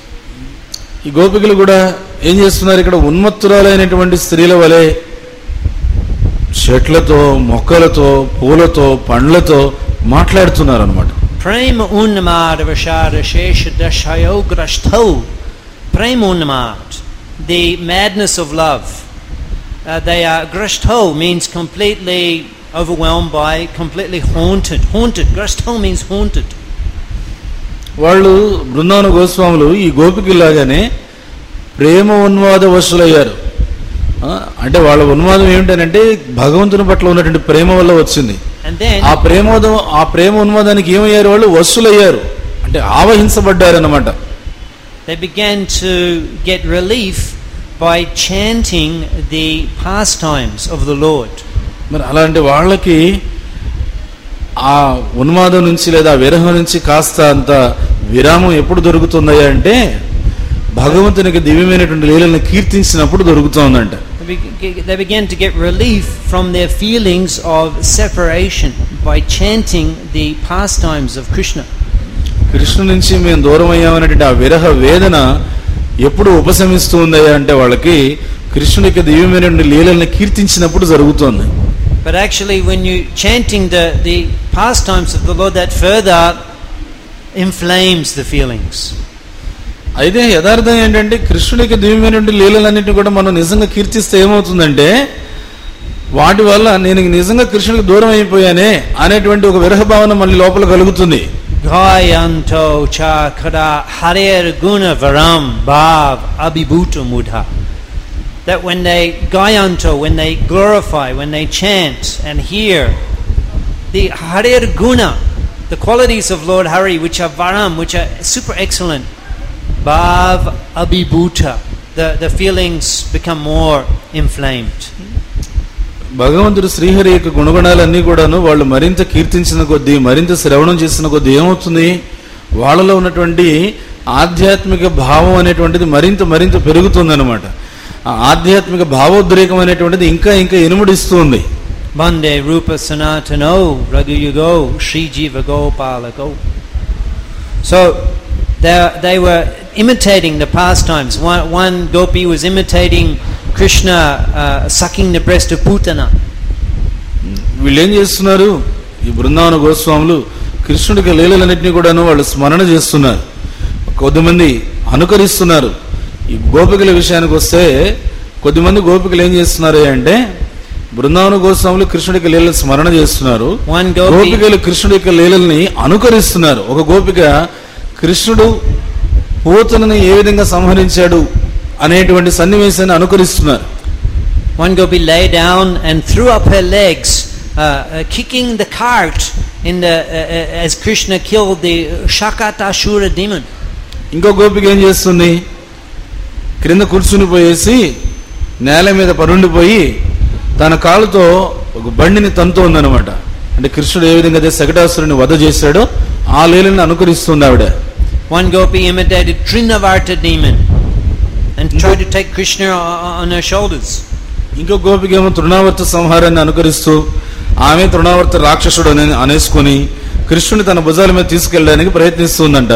ఈ గోపికలు కూడా ఏం చేస్తున్నారు? ఇక్కడ ఉన్మత్తురాలైనటువంటి స్త్రీల వలె చెట్లతో, మొక్కలతో, పూలతో, పండ్లతో మాట్లాడుతున్నారు అన్నమాట. ప్రేమ ఉన్మాద వశాద శేష దశయో గ్రష్టౌ. ప్రేమ ఉన్మాద, the madness of love. Uh, they are grashtho means completely overwhelmed by, completely haunted. Haunted. Grashtho means haunted. వాళ్ళు బృందావన గోస్వాములు ఈ గోపికలాగానే ప్రేమ ఉన్మాద వశులయ్యారు. అంటే వాళ్ళ ఉన్మాదం ఏమిటంటే భగవంతుని పట్ల ఉన్నటువంటి ప్రేమ వల్ల వచ్చింది. ఆ ప్రేమోదం ఆ ప్రేమ ఉన్మాదానికి ఏమయ్యారు? వాళ్ళు వశులయ్యారు, అంటే ఆవహించబడ్డారు అన్నమాట. They began to get relief by chanting the pastimes of the Lord. మరి అలాంటి వాళ్ళకి ఆ ఉన్మాదం నుంచి లేదా విరహం నుంచి కాస్త అంత విరామం ఎప్పుడు దొరుకుతుందయ్యా అంటే భగవంతునికి దివ్యమైనటువంటి లీలలను కీర్తించినప్పుడు దొరుకుతుందంట. They began to get relief from their feelings of separation by chanting the pastimes of Krishna. Krishna నుంచి మేము దూరం అయ్యామనేటువంటి ఆ విరహ వేదన ఎప్పుడు ఉపశమిస్తూ ఉందయ్యా అంటే వాళ్ళకి కృష్ణునికి దివ్యమైనటువంటి లీలలను కీర్తించినప్పుడు జరుగుతుంది. But actually when you chanting the the pastimes of the Lord, that further inflames the feelings. అయితే యథార్థం ఏంటంటే కృష్ణుడికి దివ్యమైనటువంటి లీలలన్నింటినీ కూడా మనం నిజంగా కీర్తిస్తే ఏమవుతుందంటే వాటి వల్ల నేను నిజంగా కృష్ణుడికి దూరం అయిపోయానే అనేటువంటి ఒక విరహ భావన మళ్ళీ లోపల కలుగుతుంది. Gayanto chakra harer guna varam bhav abhibhuta mudha. That when they gayanto, when they glorify, when they chant and hear the harer guna, the qualities of Lord Hari which are varam, which are super excellent, bhav abhibhuta, the the feelings become more inflamed. భగవంతుడు శ్రీహరి యొక్క గుణగణాలన్నీ కూడాను వాళ్ళు మరింత కీర్తించిన కొద్దీ, మరింత శ్రవణం చేసిన కొద్దీ ఏమవుతుంది? వాళ్ళలో ఉన్నటువంటి ఆధ్యాత్మిక భావం అనేటువంటిది మరింత మరింత పెరుగుతుంది అనమాట. ఆధ్యాత్మిక భావోద్రేకం అనేటువంటిది ఇంకా ఇంకా ఇనుముడిస్తుంది. Bande Rupa Sanatano Raghuyugo Sri Jiva Gopalago. So they, they were imitating the pastimes. One, one gopi was imitating Krishna uh, sucking the breast of Putana. వీళ్ళు ఏం చేస్తున్నారు? ఈ బృందావన గోస్వాములు కృష్ణుడికి లీలలన్నింటినీ కూడాను వాళ్ళు స్మరణ చేస్తున్నారు, కొద్దిమంది అనుకరిస్తున్నారు. ఈ గోపికల విషయానికి వస్తే కొద్దిమంది గోపికలు ఏం చేస్తున్నారు అంటే బృందావన గోస్వాములు కృష్ణుడికి లీలలు స్మరణ చేస్తున్నారు, గోపికలు కృష్ణుడి యొక్క లీలల్ని అనుకరిస్తున్నారు. ఒక గోపిక కృష్ణుడు పూతనని ఏ విధంగా సంహరించాడు అనేటువంటి సన్నివేశాన్ని అనుకరిస్తున్నారు. One gopi lay down and threw up her legs, uh, uh, kicking the cart in the uh, uh, as Krishna killed the Shakatashura demon. ఇంకో గోపిక ఏం చేస్తుంది? క్రింద కూర్చుని పోయేసి నేల మీద పరుండిపోయి తన కాలుతో ఒక బండిని తంతోందనమాట. అంటే కృష్ణుడు ఏ విధంగా శకటాసురుని వధ చేశాడో ఆ లీలను అనుకరిస్తుంది ఆవిడ. One gopi imitated Trinavarta demon and tried to take Krishna on her shoulders. ఇంకో గోపిక ఏమో తృణావర్త సంహారాన్ని అనుకరిస్తూ ఆమె తృణావర్త రాక్షసుడు అని అనేసుకుని కృష్ణుని తన భుజాల మీద తీసుకెళ్ళడానికి ప్రయత్నిస్తుందంట.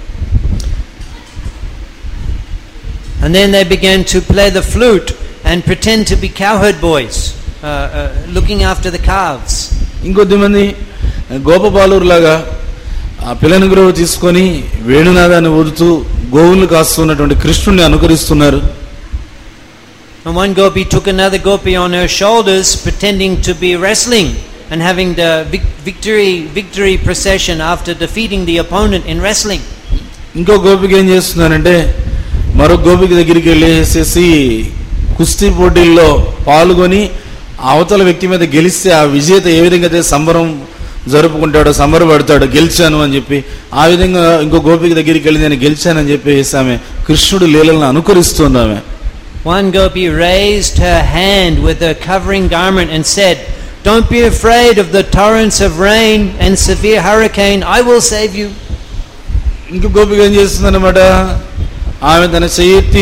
And then they began to play the flute and pretend to be cowherd boys, uh, uh, looking after the calves. ఇంకొద్ది మంది గోపబాలులాగా ఆ పిల్లని గురువు తీసుకొని వేణునాదాన్ని ఊదుతూ గోవులు కాస్తున్నటువంటి కృష్ణుని అనుకరిస్తున్నారు. And one gopi took another gopi on her shoulders, pretending to be wrestling and having the victory victory procession after defeating the opponent in wrestling. ఇంకో గోపిక ఏం చేస్తున్నారంటే మరో గోపిక దగ్గరికి వెళ్ళేసేసి కుస్తీ పోటీల్లో పాల్గొని అవతల వ్యక్తి మీద గెలిస్తే ఆ విజేత ఏ విధంగా అయితే సంబరం జరుపుకుంటాడో సంబరపడతాడో గెలిచాను అని చెప్పి ఆ విధంగా ఇంకో గోపిక దగ్గరికి వెళ్ళి నేను గెలిచానని చెప్పేసి ఆమె కృష్ణుడు లీలలను అనుకరిస్తుంది. ఆమె One gopi raised her hand with her covering garment and said, "Don't be afraid of the torrents of rain and severe hurricane. I will save you." ఇంకో గోపిక ఏం చేస్తుందన్నమాట, ఆమె తన చెయ్యి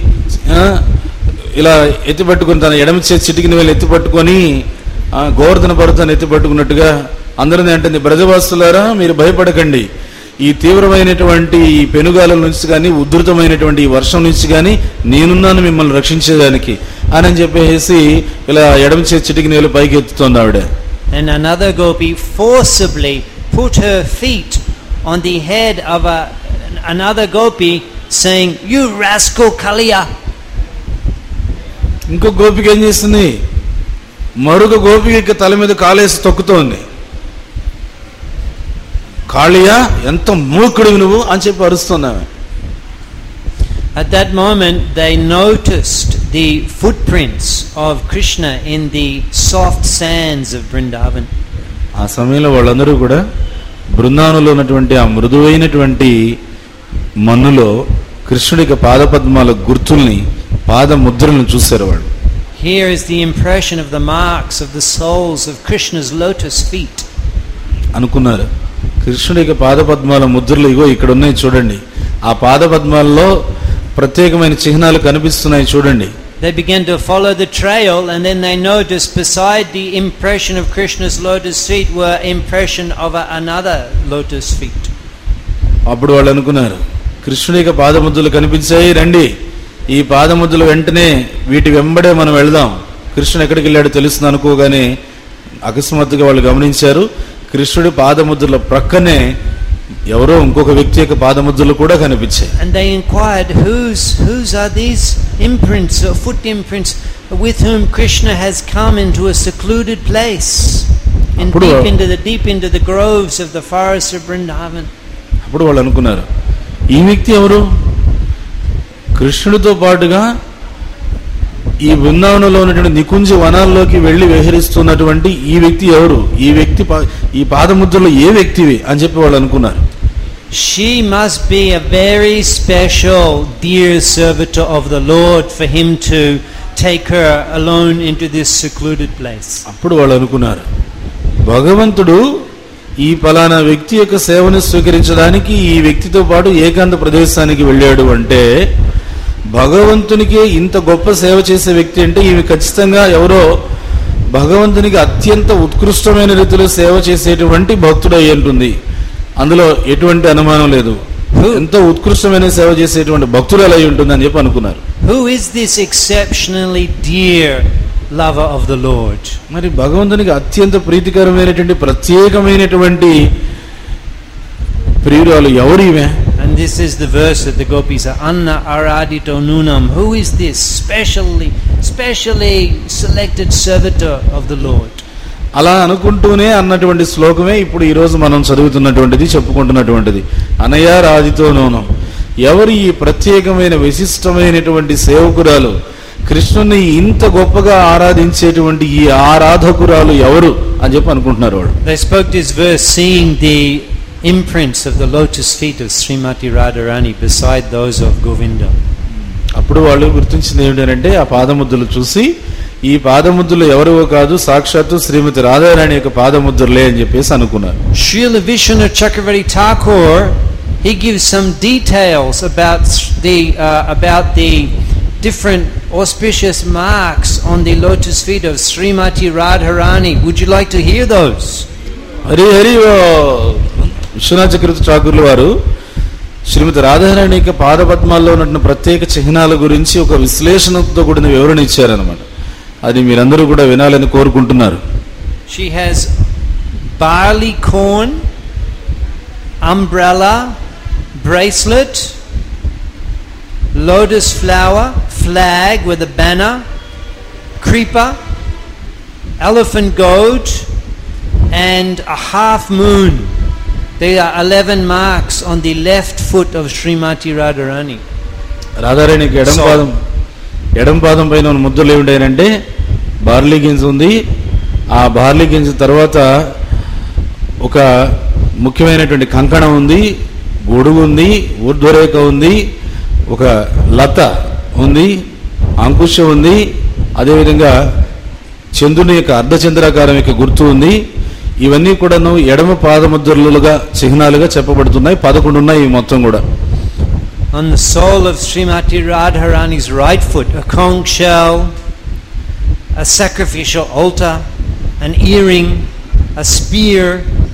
ఇలా ఎత్తి పట్టుకుని తన ఎడమ చేతి చిటికిన వేలు ఎత్తి పట్టుకొని గోవర్ధన పర్వతాన్ని ఎత్తి పట్టుకున్నట్టుగా అందరినీ అంటుంది, బ్రజవాసులారా మీరు భయపడకండి, ఈ తీవ్రమైనటువంటి ఈ పెనుగాల నుంచి కానీ ఉధృతమైనటువంటి ఈ వర్షం నుంచి కానీ నేనున్నాను మిమ్మల్ని రక్షించేదానికి అని చెప్పేసి ఇలా ఎడమ చేతి చిటికిన వేలు పైకి ఎత్తుతోంది ఆవిడ. And another gopi forcibly put her feet on the head of a, another gopi, saying, "You rascal Kaliya." ఇంకో గోపిక ఏం చేస్తుంది, మరొక గోపిక తల మీద కాలేసి తొక్కుతోంది. కాళియా ఎంత మూర్ఖుడివి నువ్వు అని చెప్పి అరుస్తుంది ఆమె. At that moment they noticed the footprints of Krishna in the soft sands of Vrindavan. ఆ సమయంలో వాళ్ళందరూ కూడా బృందావనంలో ఉన్నటువంటి ఆ మృదువైనటువంటి మన్నులో కృష్ణుడికి పాదపద్మాల గుర్తుల్ని పాద ముద్రలను చూశారు వాళ్ళు. Here is the impression of the marks of the soles of Krishna's lotus feet. అనుకున్నారు కృష్ణుడికి పాదపద్మాల ముద్రలు ఇగో ఇక్కడ ఉన్నాయి చూడండి, ఆ పాదపద్మాల్లో ప్రత్యేకమైన చిహ్నాలు కనిపిస్తున్నాయి చూడండి. They began to follow the trail and then they noticed beside the impression of Krishna's lotus feet were impression of a, another lotus feet. అప్పుడు వాళ్ళు అనుకున్నారు కృష్ణుడికి పాదముద్రలు కనిపించాయి, రండి ఈ పాదముద్రలు వెంటనే వీటి వెంబడే మనం వెళదాం, కృష్ణుడు ఎక్కడికి వెళ్ళాడో తెలుస్తుంది అనుకోగానే అకస్మాత్తుగా వాళ్ళు గమనించారు కృష్ణుడి పాదముద్రల ప్రక్కనే ఎవరో ఇంకొక వ్యక్తి యొక్క పాదముద్రలు కూడా కనిపించాయి. And they inquired, whose whose are these imprints or foot imprints with whom Krishna has come into a secluded place in deep into the deep into the groves of the forests of Vrindavan. అప్పుడు వాళ్ళు అనుకున్నారు ఈ వ్యక్తి ఎవరు, కృష్ణుడితో పాటుగా ఈ బృందావనంలో ఉన్నటువంటి నికుంజ వనాల్లోకి వెళ్లి విహరిస్తున్నటువంటి ఈ వ్యక్తి ఎవరు, ఈ వ్యక్తి ఈ పాదముద్రలో ఏ వ్యక్తివి అని చెప్పి వాళ్ళు అనుకున్నారు. She must be a very special dear servitor of the Lord for him to take her alone into this secluded place. అప్పుడు వాళ్ళు అనుకున్నారు భగవంతుడు ఈ ఫలానా వ్యక్తి యొక్క సేవను స్వీకరించడానికి ఈ వ్యక్తితో పాటు ఏకాంత ప్రదేశానికి వెళ్ళాడు అంటే భగవంతునికి ఇంత గొప్ప సేవ చేసే వ్యక్తి అంటే ఈమె ఖచ్చితంగా ఎవరో భగవంతునికి అత్యంత ఉత్కృష్టమైన రీతిలో సేవ చేసేటువంటి భక్తుడు అయి ఉంటుంది. అందులో ఎటువంటి అనుమానం లేదు. ఎంతో ఉత్కృష్టమైన సేవ చేసేటువంటి భక్తుడు అయి ఉంటుంది అని చెప్పి అనుకున్నారు. Who is this exceptionally dear lover of the Lord? మరి భగవంతునికి అత్యంత ప్రీతికరమైనటువంటి ప్రత్యేకమైనటువంటి ప్రియురాలు ఎవరు ఈమె? And this is the verse that the gopis are Anna Aradito Nunam. Who is this specially specially selected servitor of the Lord? అలా అనుకుంటూనే అన్నటువంటి శ్లోకమే ఇప్పుడు ఈ రోజు మనం చదువుతున్నటువంటిది, చెప్పుకుంటున్నటువంటిది. అనయ రాధితో నూనం. ఎవరు ఈ ప్రత్యేకమైన విశిష్టమైనటువంటి సేవకురాలు, కృష్ణుని ఇంత గొప్పగా ఆరాధించేటువంటి ఈ ఆరాధకురాలు ఎవరు అని చెప్పి అనుకుంటున్నారు వాడు. They spoke this verse seeing the imprints of the lotus feet of Srimati Radharani beside those of Govinda. అప్పుడు వాళ్ళు గుర్తించింది ఏంటంటే ఆ పాదముద్రలు చూసి ఈ పాదముద్రలు ఎవరో కాదు సాక్షాత్తు శ్రీమతి రాధారాణి యొక్క పాదముద్రలే అని చెప్పేసి అనుకున్నారు. Srila Vishnu Chakravarti Thakur, he gives some details about the uh, about the different auspicious marks on the lotus feet of Srimati Radharani. Would you like to hear those? Hari Hari Viswanatha చక్రవర్తి ఠాకూర్లు వారు శ్రీమతి రాధారాణి యొక్క పాదపద్మాల్లో ఉన్న ప్రత్యేక చిహ్నాల గురించి ఒక విశ్లేషణతో కూడిన వివరణ ఇచ్చారన్నమాట. అది మీరందరూ కూడా వినాలని కోరుకుంటున్నారు. She has barley corn, umbrella, bracelet, lotus flower, flag with a banner, creeper, elephant goad, and a half moon. There are eleven marks on the left foot of Srimati Radharani. రాధారాణికి ఎడం పాదం ఎడం పాదం పైన ఉన్న ముద్రలు ఏమిటంటే బార్లీ గింజ ఉంది. ఆ బార్లీ గింజ తర్వాత ఒక ముఖ్యమైనటువంటి కంకణం ఉంది, గొడుగు ఉంది, ఊర్ధ్వరేఖ ఉంది, ఒక లత ఉంది, అంకుశం ఉంది, అదేవిధంగా చంద్రుని యొక్క అర్ధచంద్రాకారం యొక్క గుర్తు ఉంది. ఇవన్నీ కూడాను ఎడమ పాదముద్రలుగా చిహ్నాలుగా చెప్పబడుతున్నాయి. పదకొండు ఉన్నాయి ఈ మొత్తం కూడా. On the sole of Srimati Radharani's right foot, a conch shell, a sacrificial altar, an earring, a spear,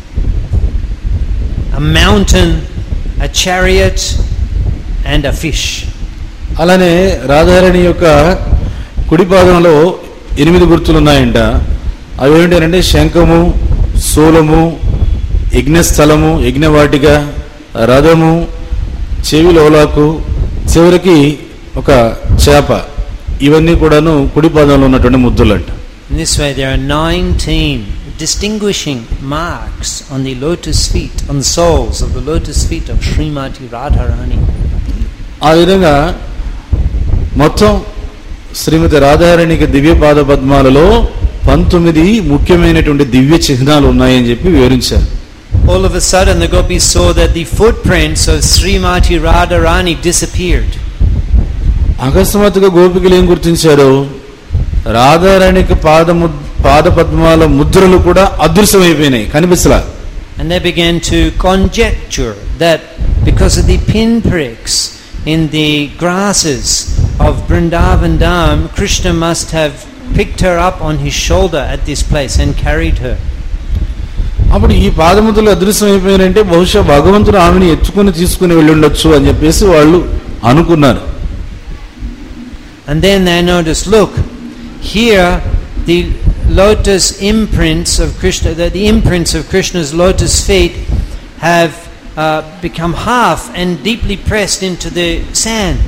a mountain, a chariot, and a fish. అలానే రాధారాణి యొక్క కుడి పాదంలో ఎనిమిది గుర్తులు ఉన్నాయంట. అవి ఏంటంటే శంఖము, శూలము, యజ్ఞస్థలము, యజ్ఞవాటిక, రథము, చెవి లోలాకు, చివరికి ఒక చేప. ఇవన్నీ కూడాను కుడి పాదంలో ఉన్నటువంటి ముద్దులంట. In this way there are nineteen distinguishing marks on the lotus feet, on the soles of the lotus feet of Srimati Radharani. ఆ విధంగా మొత్తం శ్రీమతి రాధారాణికి దివ్య పాద పద్మాలలో పంతొమ్మిది ముఖ్యమైనటువంటి దివ్య చిహ్నాలు ఉన్నాయని చెప్పి వివరించారు. All of a sudden the gopis saw that the footprints of Srimati Radharani disappeared. అకస్మాత్తుగా గోపికలు ఏం గుర్తించారు? రాధారాణికి పాద పాద పద్మాల ముద్రలు కూడా అదృశ్యమైపోయినాయి, కనిపించలా. And they began to conjecture that because of the pinpricks in the grasses of Vrindavan Dham, Krishna must have picked her up on his shoulder at this place and carried her. అప్పుడు ఈ పాదముద్రలు అదృశ్యం అయిపోయారంటే బహుశా భగవంతుడు ఆమెను ఎత్తుకుని తీసుకుని వెళ్ళి ఉండొచ్చు అని చెప్పేసి వాళ్ళు అనుకున్నారు. And then they noticed, look, here the lotus imprints of Krishna, the, the imprints of Krishna's lotus feet have uh, become half and deeply pressed into the sand.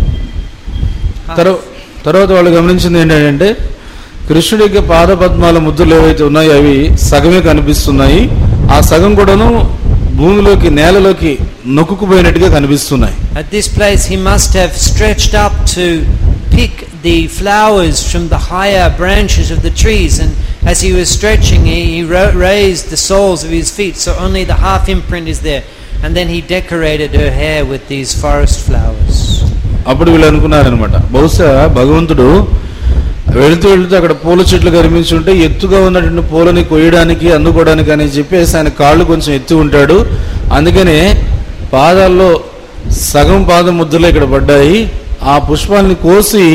తర్వాత వాళ్ళు గమనించింది ఏంటంటే కృష్ణుడికి పాద పద్మాల ముద్రలు ఏవైతే ఉన్నాయో అవి సగమే కనిపిస్తున్నాయి. ఆ సగం కూడాను భూమిలోకి నేలలోకి నొక్కుకుపోయినట్టుగా కనిపిస్తున్నాయి. At this place he must have stretched up to pick the flowers from the higher branches of the trees, and as he was stretching he, he raised the soles of his feet so only the half imprint is there, and then he decorated her hair with these forest flowers. అప్పుడు వీళ్ళు అనుకున్నారనమాట, బహుశా భగవంతుడు వెళుతూ వెళుతూ అక్కడ పూల చెట్లు కనిపించుంటే ఎత్తుగా ఉన్నటువంటి పూలని కొయ్యడానికి అందుకోవడానికి అని చెప్పేసి ఆయన కాళ్ళు కొంచెం ఎత్తి ఉంటాడు. అందుకనే పాదాల్లో సగం పాద ముద్రలు ఇక్కడ పడ్డాయి, ఆ పుష్పాలని కోసి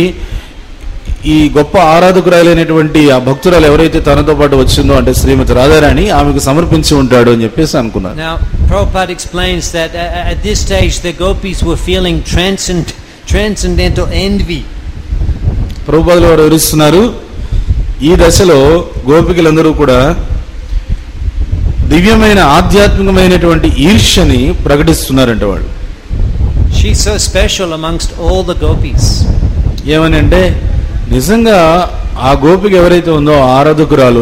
ఈ గొప్ప ఆరాధకురాలైనటువంటి ఆ భక్తురాలు ఎవరైతే తనతో పాటు వచ్చిందో అంటే శ్రీమతి రాధారాణి ఆమెకు సమర్పించి ఉంటాడు అని చెప్పేసి అనుకున్నారు. Now Prabhupada explains that uh, at this stage the gopis were feeling transcend, transcendental envy. ప్రభుపాదులు వారు వివరిస్తున్నారు, ఈ దశలో గోపికలందరూ కూడా దివ్యమైన ఆధ్యాత్మికమైనటువంటి ఈర్ష్యని ప్రకటిస్తున్నారంట వాళ్ళు. She's so special amongst all the gopis. ఏమని అంటే నిజంగా ఆ గోపిక ఎవరైతే ఉందో ఆరాధకురాలు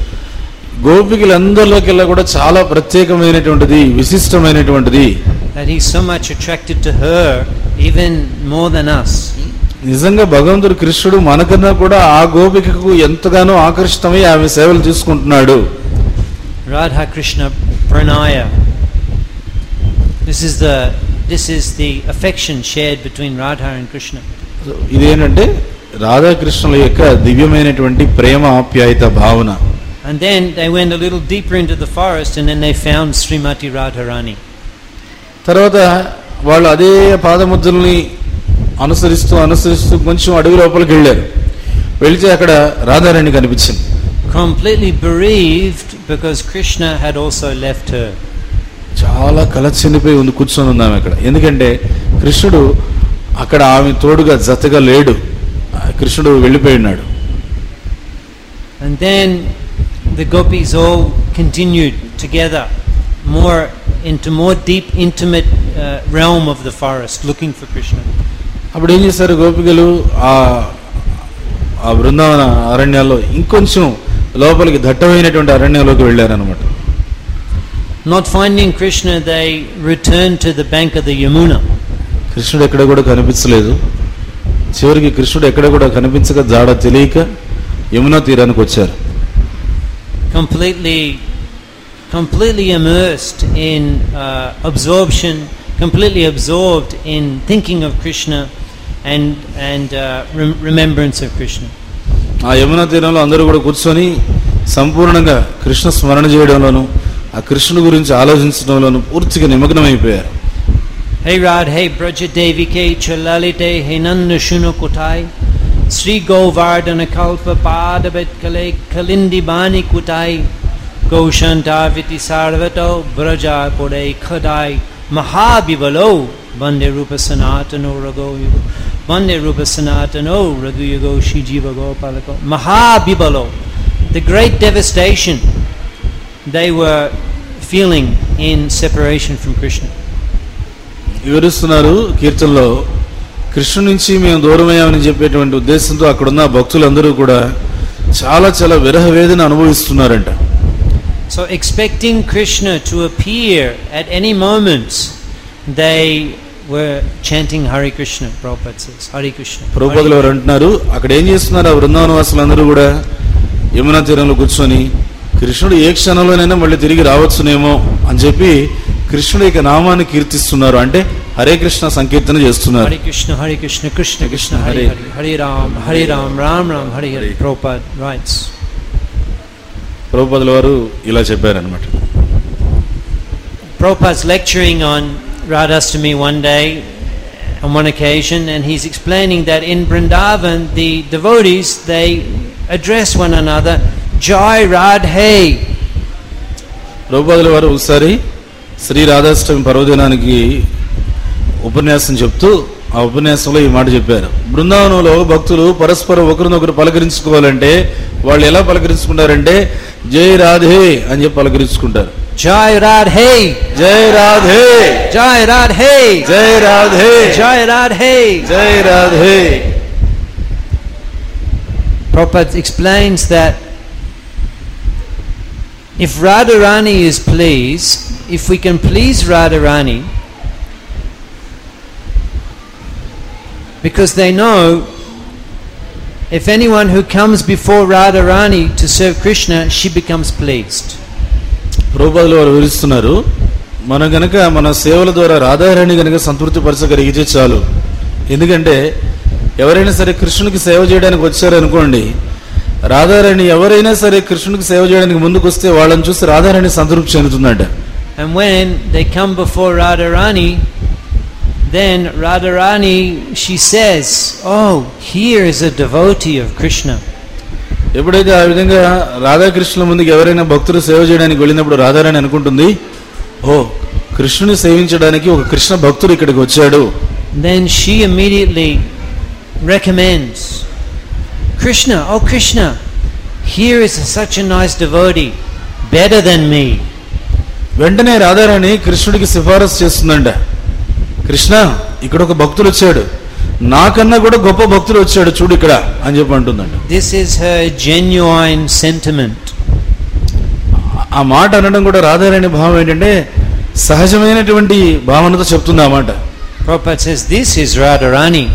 గోపికలందరిలోకెల్లా కూడా చాలా ప్రత్యేకమైనటువంటిది, విశిష్టమైనటువంటిది. That he's so much attracted to her even more than us. నిజంగా భగవంతుడు కృష్ణుడు మనకన్నా కూడా ఆ గోపికకు ఎంతగానో ఆకర్షితమై ఆమె సేవలు తీసుకుంటున్నాడు. Radha Krishna Pranaya. This is the this is the affection shared between Radha and Krishna. ఇదేంటంటే రాధాకృష్ణుల యొక్క దివ్యమైనటువంటి ప్రేమ ఆప్యాయత భావన. And then they went a little deeper into the forest and then they found Srimati Radharani. తర్వాత వాళ్ళు అదే పాదముద్రల్ని అనుసరిస్తూ అనుసరిస్తూ కొంచెం అడవి లోపలికి వెళ్ళారు. వెళితే అక్కడ రాధారాణి కనిపించింది. Completely bereaved because Krishna had also left her. చాలా కల చెందిపోయి ఉంది, కూర్చొని ఉంది ఆమె అక్కడ. ఎందుకంటే కృష్ణుడు అక్కడ ఆమె తోడుగా జతగా లేడు, కృష్ణుడు వెళ్ళిపోయి ఉన్నాడు. And then the gopis all continued together more into more deep intimate uh, realm of the forest looking for Krishna. అప్పుడు ఏం చేశారు గోపికలు ఆ ఆ బృందావన అరణ్యాల్లో ఇంకొంచెం లోపలికి దట్టమైనటువంటి అరణ్యంలోకి వెళ్ళారన్నమాట. Not finding Krishna, they returned to the bank of the Yamuna. కృష్ణుడు ఎక్కడ కూడా కనిపించలేదు. చివరికి కృష్ణుడు ఎక్కడ కూడా కనిపించక జాడ తెలియక యమునా తీరానికి వచ్చారు. Completely completely immersed in uh, absorption, completely absorbed in thinking of Krishna and and uh, rem- remembrance of Krishna. ఆ యమునా తీరంలో అందరూ కూడా కూర్చొని సంపూర్ణంగా కృష్ణ స్మరణ చేయడంలోను ఆ కృష్ణుడి గురించి ఆలోచించడంలోను పూర్తిగా నిమగ్నమైపోయారు. Hey Radhe, hey Braja Devike, Chalalite, hey Nanda Shunukutai, Sri Govardhana Kalpa Padabet Kale Kalindi Bani Kutai, Goshantaviti Sarvato, Braja Podai Kadai, Mahabivalo, Bande Rupa Sanatano Rago Yugo, Bande Rupa Sanatano Ragu Yugo, Shijiva Gopalako, Mahabivalo, the great devastation they were feeling in separation from Krishna. వివరిస్తున్నారు కీర్తనలో, కృష్ణుడి నుంచి మేము దూరమయ్యామని చెప్పేటువంటి ఉద్దేశంతో అక్కడున్న భక్తులందరూ కూడా చాలా చాలా విరహ వేదన అనుభవిస్తున్నారంట. So expecting Krishna to appear at any moment, they were chanting Hare Krishna. Prabhupada says Hare Krishna. ప్రభుపాదులు వారు అంటున్నారు, అక్కడ ఏం చేస్తున్నారు ఆ బృందావన వాసులందరూ కూడా యమునా తీరంలో కూర్చొని కృష్ణుడు ఏ క్షణంలోనైనా మళ్ళీ తిరిగి రావచ్చునేమో అని చెప్పి కృష్ణుడి యొక్క నామాన్ని కీర్తిస్తున్నారు. అంటే హరే కృష్ణ సంకీర్తన చేస్తున్నారు. Hare Krishna, Hare Krishna, Krishna Krishna, Hare Hare, Hare Ram, Hare Ram, Ram Ram, Hare Hare. Prabhupada writes. ప్రభుపాదుల వారు ఇలా చెప్పారన్నమాట. Prabhupada's lecturing on Radhastami one day, on one occasion, and he's explaining that in Vrindavan the devotees, they address one another, Jai Radhe. ప్రభుపాదుల వారు ఒకసారి శ్రీ రాధాష్టమి పర్వదినానికి ఉపన్యాసం చెప్తూ ఆ ఉపన్యాసంలో ఈ మాట చెప్పారు. బృందావనంలో భక్తులు పరస్పరం ఒకరినొకరు పలకరించుకోవాలంటే వాళ్ళు ఎలా పలకరించుకుంటారంటే జై రాధే అని చెప్పి పలకరించుకుంటారు. Jai Radhe, జై రాధే, Jai Radhe, జై రాధే, Jai Radhe, జై Radhe. Prabhupada explains that if Radharani is pleased, if we can please Radharani, because they know if anyone who comes before Radharani to serve Krishna, she becomes pleased. ప్రభుపాదులు వారు వివరిస్తున్నారు, మనం గనక మన సేవల ద్వారా రాధారాణి గనక సంతృప్తి పరచగలిగితే చాలు. ఎందుకంటే ఎవరైనా సరే కృష్ణునికి సేవ చేయడానికి వచ్చారనుకోండి, రాధారాణి ఎవరైనా సరే కృష్ణునికి సేవ చేయడానికి ముందుకు వస్తే వాళ్ళని చూసి రాధారాణి సంతృప్తి చెందుతుందంట. And when they come before Radharani, then Radharani, she says, oh, here is a devotee of Krishna. ఎప్పుడైతే ఆ విధంగా రాధాకృష్ణుల ముందుకు ఎవరైనా భక్తులు సేవ చేయడానికి వెళ్ళినప్పుడు రాధారాణి అనుకుంటుంది, ఓ కృష్ణుని సేవించడానికి ఒక కృష్ణ భక్తుడు ఇక్కడికి వచ్చాడు. Then she immediately recommends, Krishna, oh Krishna, here is a, such a nice devotee, better than me. వెంటనే రాధారాణి కృష్ణుడికి సిఫారసు చేస్తుందంట, కృష్ణ ఇక్కడ ఒక భక్తుడు వచ్చాడు, నాకన్నా కూడా గొప్ప భక్తుడు వచ్చాడు చూడు ఇక్కడ అని చెప్పి అంటుందంట. This is her genuine sentiment. ఆ మాట అనడం కూడా రాధారాణి భావం ఏంటంటే సహజమైనటువంటి భావనతో చెప్తుంది ఆ మాట. Prabhupada says, this is Radharani.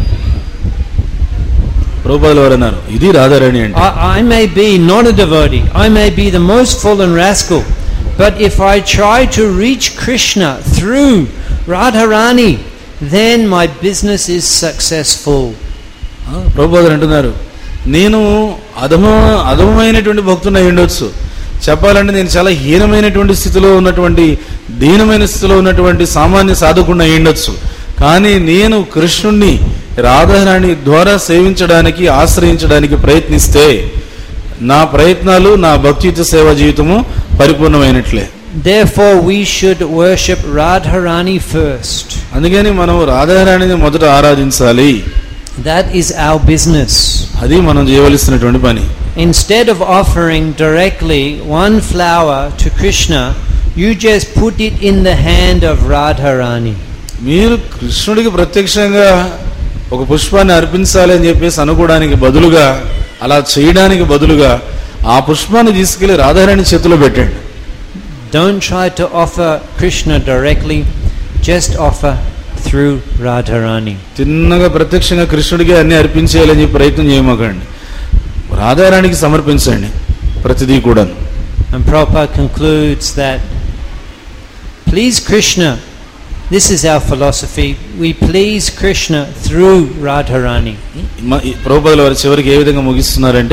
ప్రభుపాదుల వారు అన్నారు, ఇది రాధారాణి అంటే. I, I may be not a devotee, I may be the most fallen rascal, but if I try to reach Krishna through Radharani, then my business is successful. ప్రభుపాదులు అంటున్నారు, నేను అధమ అధమైనటువంటి భక్తుని అయి ఉండొచ్చు, చెప్పాలంటే నేను చాలా హీనమైనటువంటి స్థితిలో ఉన్నటువంటి దీనమైన స్థితిలో ఉన్నటువంటి సామాన్య సాధకుడిని అయి ఉండొచ్చు, కానీ నేను కృష్ణుణ్ణి రాధారాణి ద్వారా సేవించడానికి ఆశ్రయించడానికి ప్రయత్నిస్తే నా ప్రయత్నాలు నా భక్తియుత సేవా జీవితము పరిపూర్ణమైనట్లే. Therefore we should worship Radharani first. అందుకని మనం రాధారాణిని మొదట ఆరాధించాలి. That is our business. అది మనం చేయవలసినటువంటి పని. Instead of offering directly one flower to Krishna, you just put it in the hand of Radharani. మీరు కృష్ణుడికి ప్రత్యక్షంగా ఒక పుష్పాన్ని అర్పించాలి అని చెప్పేసి అనుకోవడానికి బదులుగా, అలా చేయడానికి బదులుగా ఆ పుష్పాన్ని తీసుకెళ్లి రాధారాణి చేతిలో పెట్టండి. Don't try to offer Krishna directly, just offer through Radharani. తిన్నగా ప్రత్యక్షంగా కృష్ణుడికి అన్ని అర్పించేయాలని చెప్పి ప్రయత్నం చేయమాకండి, రాధారాణికి సమర్పించండి ప్రతిదీ కూడా. And Prabhupada concludes that, please Krishna, this is our philosophy, we please Krishna through Radharani. ప్రభుపాదుల వారు చివరికి ఏ విధంగా ముగిస్తున్నారంటే,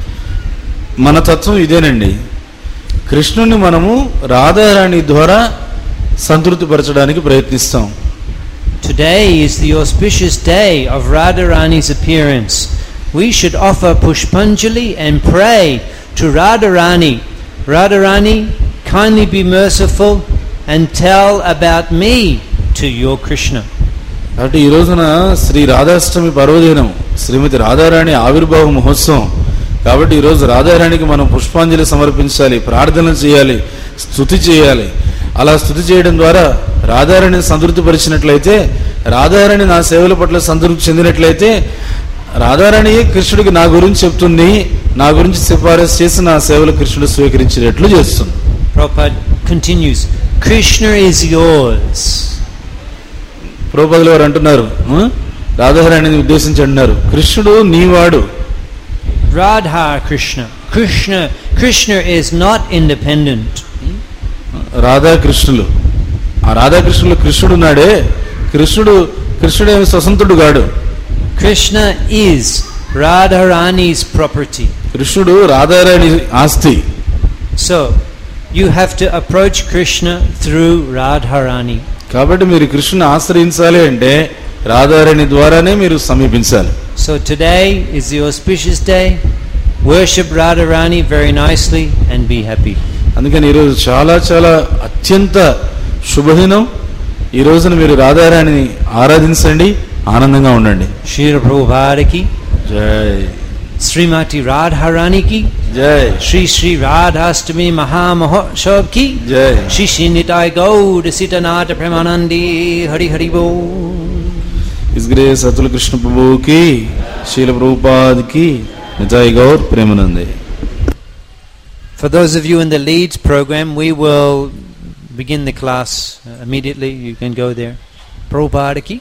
మన తత్వం ఇదేనండి, కృష్ణుని మనము రాధారాణి ద్వారా సంతృప్తిపరచడానికి ప్రయత్నిస్తాం. Today is the auspicious day of Radharani's appearance. We should offer Pushpanjali and pray to Radharani. Radharani, kindly be merciful and tell about me to your Krishna. కాబట్టి ఈ రోజున శ్రీ రాధాష్టమి పర్వదినం, శ్రీమతి రాధారాణి ఆవిర్భావ మహోత్సవం. కాబట్టి ఈరోజు రాధారాణికి మనం పుష్పాంజలి సమర్పించాలి, ప్రార్థనలు చేయాలి, స్తుతి చేయాలి. అలా స్తుతి చేయడం ద్వారా రాధారాణిని సంతృప్తిపరిచినట్లయితే, రాధారాణి నా సేవల పట్ల సంతృప్తి చెందినట్లయితే, రాధారాణి కృష్ణుడికి నా గురించి చెప్తుంది, నా గురించి సిఫారసు చేసి నా సేవలు కృష్ణుడు స్వీకరించేటట్లు చేస్తుంది. Prabhupada continues, Krishna is yours. ప్రభుపాదుల వారు అంటున్నారు, రాధారాణిని ఉద్దేశించి అంటున్నారు, కృష్ణుడు నీవాడు. Radha Krishna. Krishna Krishna is not independent. రాధాకృష్ణులు, ఆ రాధాకృష్ణులు కృష్ణుడు ఉన్నాడే, కృష్ణుడు కృష్ణుడు ఏమి స్వతంత్రుడు కాడు. Krishna is Radharani's property. కృష్ణుడు రాధారాణి ఆస్తి. So you have to approach Krishna through Radharani. కాబట్టి మీరు కృష్ణుని ఆశ్రయించాలి అంటే రాధారాణి ద్వారానే మీరు సమీపించాలి. So today is the auspicious day. Worship Radharani very nicely and be happy. అందుకని ఈరోజు చాలా చాలా అత్యంత శుభదినం. ఈ రోజున మీరు రాధారాణిని ఆరాధించండి, ఆనందంగా ఉండండి. Srila Prabhupada ki జై, Srimati Radharani ki జై, Shri Shri Radhastami Maha Mahotsav ki జై. Shri Shri Nitai Gaur Sitanata Premanandi Hari Hari Bo. His Grace Atul Krishna Prabhu ki, Srila Prabhupada ki, Nitai Gaur Premanandi. For those of you in the Leads program, we will begin the class uh, immediately. You can go there. Prabhupada ki.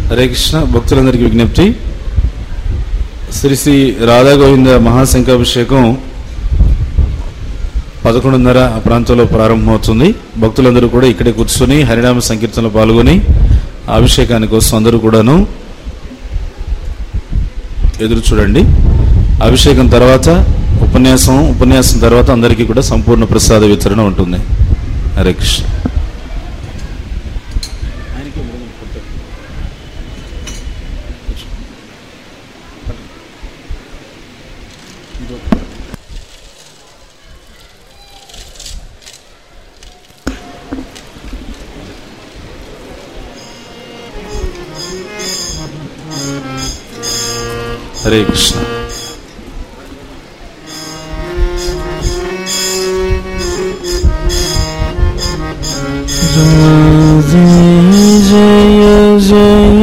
Hare Krishna. భక్తులందరికీ విజ్ఞప్తి, శ్రీ శ్రీ రాధా గోవింద మహాశంఖాభిషేకం పదకొండున్నర ఆ ప్రాంతంలో ప్రారంభమవుతుంది. భక్తులందరూ కూడా ఇక్కడే కూర్చొని హరినామ సంకీర్తనలో పాల్గొని అభిషేకాని కోసం అందరూ కూడాను ఎదురు చూడండి. అభిషేకం తర్వాత ఉపన్యాసం, ఉపన్యాసం తర్వాత అందరికీ కూడా సంపూర్ణ ప్రసాద వితరణ ఉంటుంది. హరే కృష్ణ. హరే కృష్ణ. రాధే జయ జయ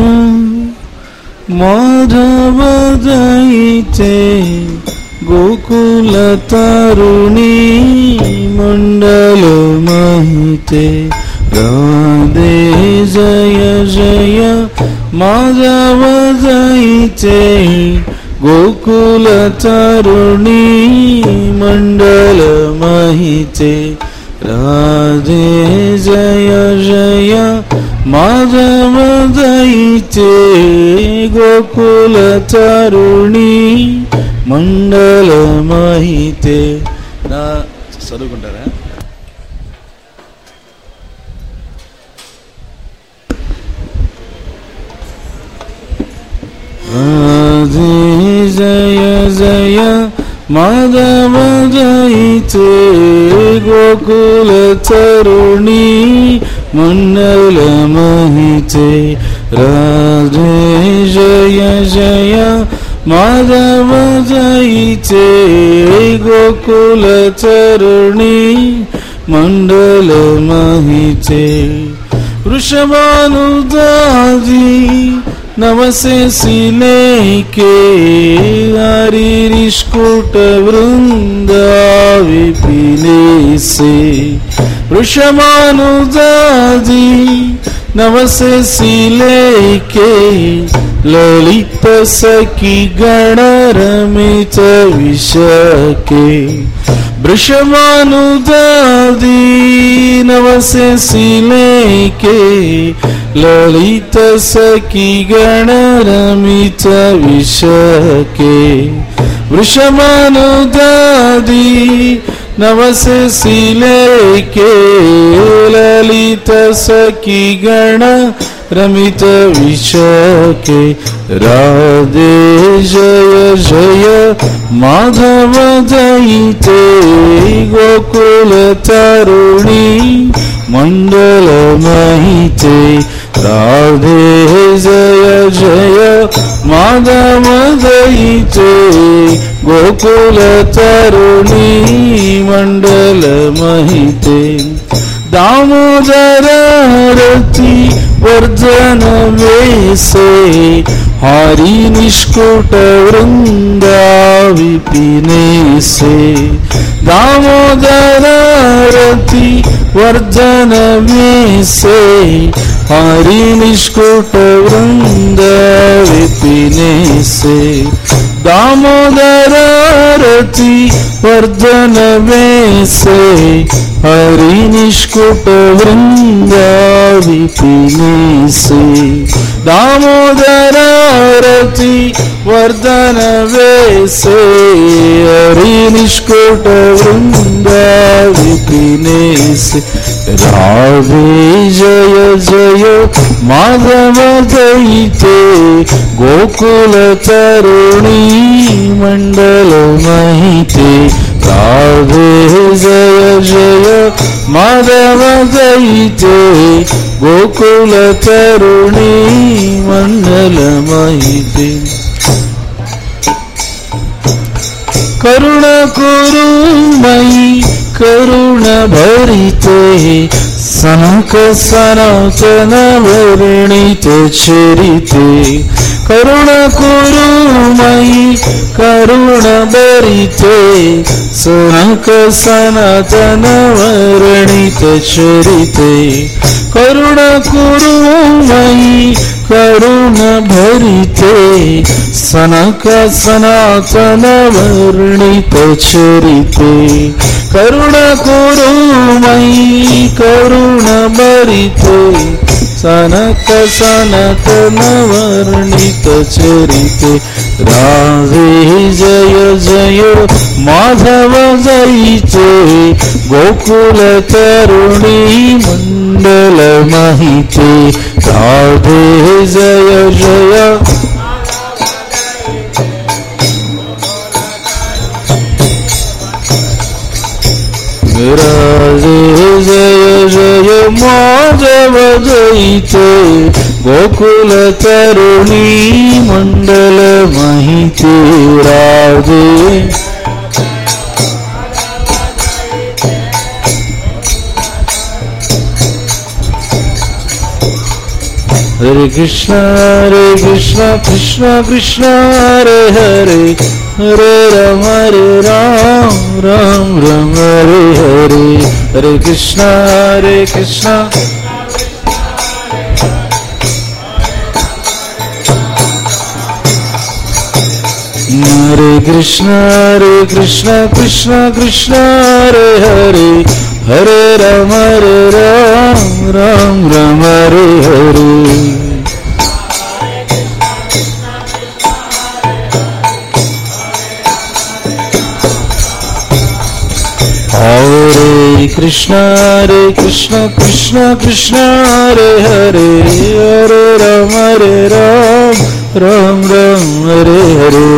మాధవ దయితే గోకుల తరుణీ మండల మహితే. రాధే జయ జయ మాధవ దయితే గోకుల తరుణీ మండల మహితే. రాధే జయ జయ మాధవ దయితే గోకుల తరుణీ మండల మహితే. నా చదువుకుంటారా? రాధే జయ జయ మాధవ దయితే గోకుల తరుణీ మండల మహితే. రాధే జయ జయ మాధవ దయితే గోకుల తరుణీ మండల మహితే. వృషభానుదాది నవశేషి లేకే హరి నిష్కుట వృంద విపినేసే. వృషభానుదాది నవశేషి లేకే లలిత సఖి గణ రమిత విశకే. వృషభానుదాది నవశేషి లేకే లలిత సఖి గణ రమిత విశకే. వృషభానుదాది నవశేషి లేకే లలిత సఖి గణ రమిత విశకే. రాధే జయ జయ మాధవ దయితే గోకుల తరుణీ మండల మహితే. రాధే జయ జయ మాధవ దయితే గోకుల తరుణీ మండల మహితే. దామోదరతి వర్ధన వేసే హరి నిష్కుట వృంద విపినేసే. దామోదరతి వర్ధన వేసే హరి నిష్కుట వృంద విపినేసే. దామోదరతి వర్ధన వేసే హరి నిష్కుట వృంద విపినేసే. దామోదరతి వర్ధన వేసే హరి నిష్కుట వృంద విపినేసే. రాధే జయ జయ మాధవ దయితే గోకుల తరుణీ మండల మహితే. రాధే జయ జయ మాధవ దయితే గోకుల తరుణీ మండల మహితే. కరుణ కురుమయి కరుణ భరితే సనక సనాతన వర్ణిత చరితే. కరుణ కురుమయి కరుణ భరితే సనక సనాతన వర్ణిత చరితే. करुण कुरुमयि करुण भरिते सनक सनातन वर्णित चरिते करुण कुरुमयि करुण भरिते सनक सनातन वर्णित चरिते राधे जय जय माधव जयिते गोकुल तरुणी मंडल महिते राधे जय जय राधे जय जय माधव जयिते गोकुल तरुणी मंडल महिते राधे हरे कृष्णा हरे कृष्णा कृष्णा कृष्णा हरे हरे हरे राम हरे राम राम राम हरे हरे हरे कृष्णा हरे कृष्णा हरे कृष्णा हरे कृष्णा कृष्णा कृष्णा हरे हरे हरे राम हरे राम राम राम हरे हरे हरे कृष्णा हरे कृष्णा कृष्णा कृष्णा हरे हरे हरे राम हरे राम राम राम हरे हरे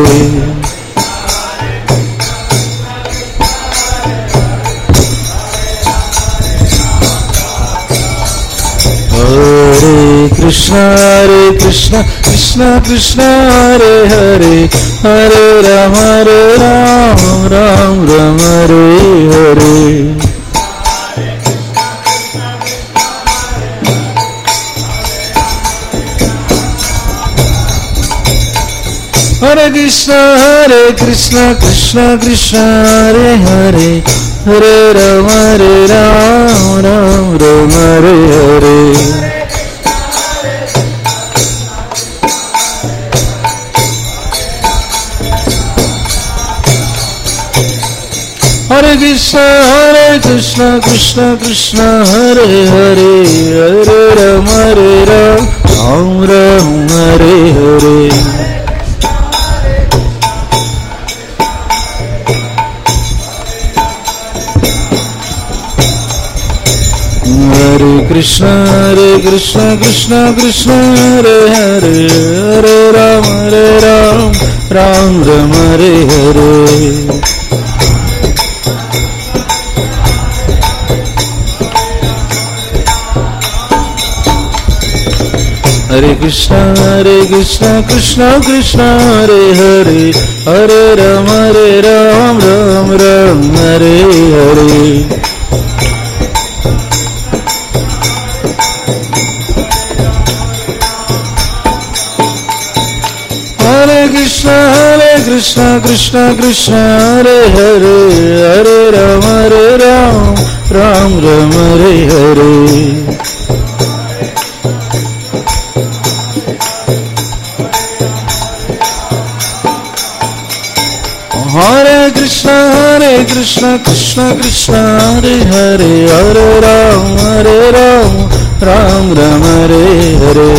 हरे कृष्णा हरे कृष्णा कृष्णा कृष्णा हरे हरे हरे राम हरे राम राम राम हरे हरे हरे कृष्णा हरे कृष्णा कृष्णा कृष्णा हरे हरे हरे राम हरे राम राम राम हरे हरे हरे कृष्णा हरे कृष्णा कृष्णा कृष्णा हरे हरे हरे राम हरे राम राम राम हरे हरे हरे कृष्णा हरे कृष्णा कृष्णा कृष्णा हरे हरे हरे राम हरे राम राम राम हरे हरे हरे कृष्णा हरे कृष्णा कृष्णा कृष्णा हरे हरे हरे राम हरे राम राम राम हरे हरे हरे कृष्णा हरे कृष्णा कृष्णा कृष्णा हरे हरे हरे राम हरे राम राम राम हरे हरे हरे कृष्णा हरे कृष्णा कृष्णा कृष्णा हरे हरे हरे राम हरे राम राम राम हरे हरे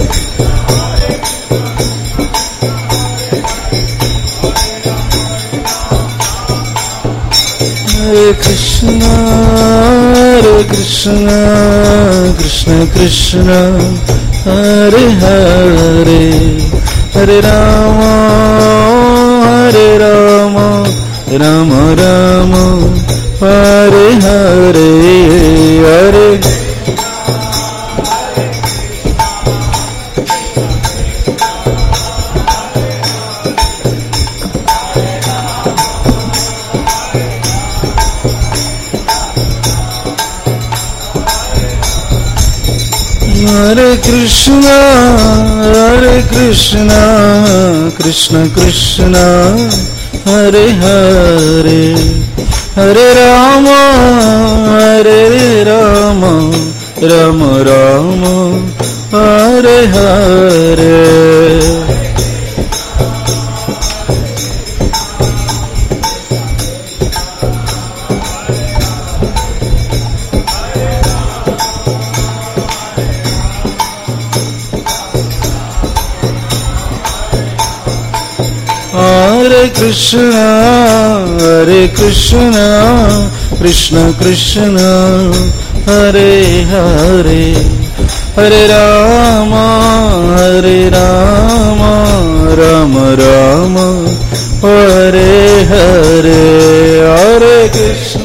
हरे कृष्णा हरे कृष्णा कृष्णा कृष्णा हरे हरे हरे राम हरे राम राम राम हरे हरे हरे हरे कृष्णा हरे कृष्णा कृष्णा कृष्णा हरे हरे हरे राम हरे Ram Ram Ram Hare Hare. Hare Krishna, Hare Krishna, Krishna Krishna, Hare Hare, Hare Rama, Hare Rama, Rama Rama, Hare Hare, Hare Krishna.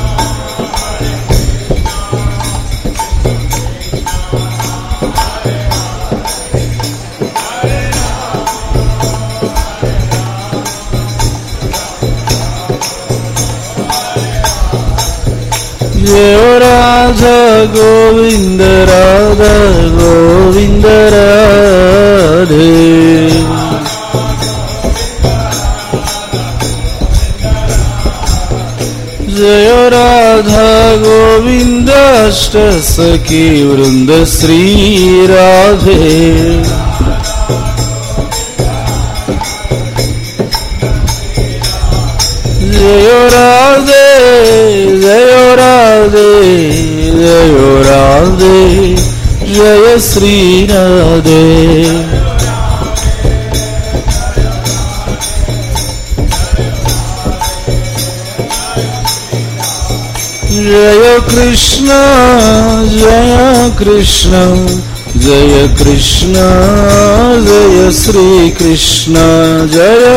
Jai Radha Govinda Radha Govinda Radhe. Jai Radha Govinda Ashta Sakhi Vrinda Sri Radhe. Jayo Radhe, Jayo Radhe, Jayo Radhe, Jaya Sri Radhe. Jaya Krishna, Jaya Krishna, Jaya Krishna, Jaya Sri Krishna, Jaya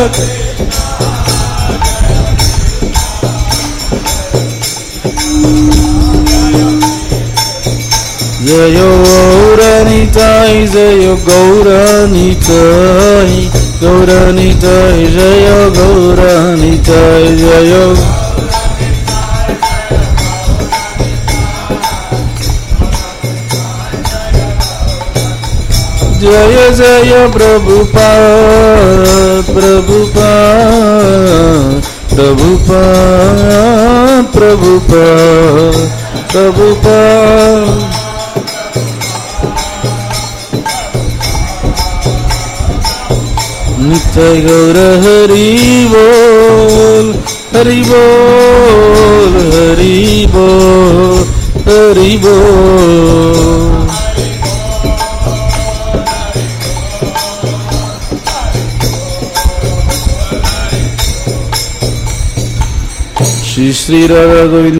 Jayo Gauranitai, Jayo Gauranitai, Gauranitai, Jayo Gauranitai, Jayo Jaya Jaya Prabhupada, Prabhupada, Prabhupada, Prabhupada, Prabhupada. Nitai Gaura Hari Bol, Hari Bol, Hari Bol, Hari Bol. Shri Shri Radha Govinda.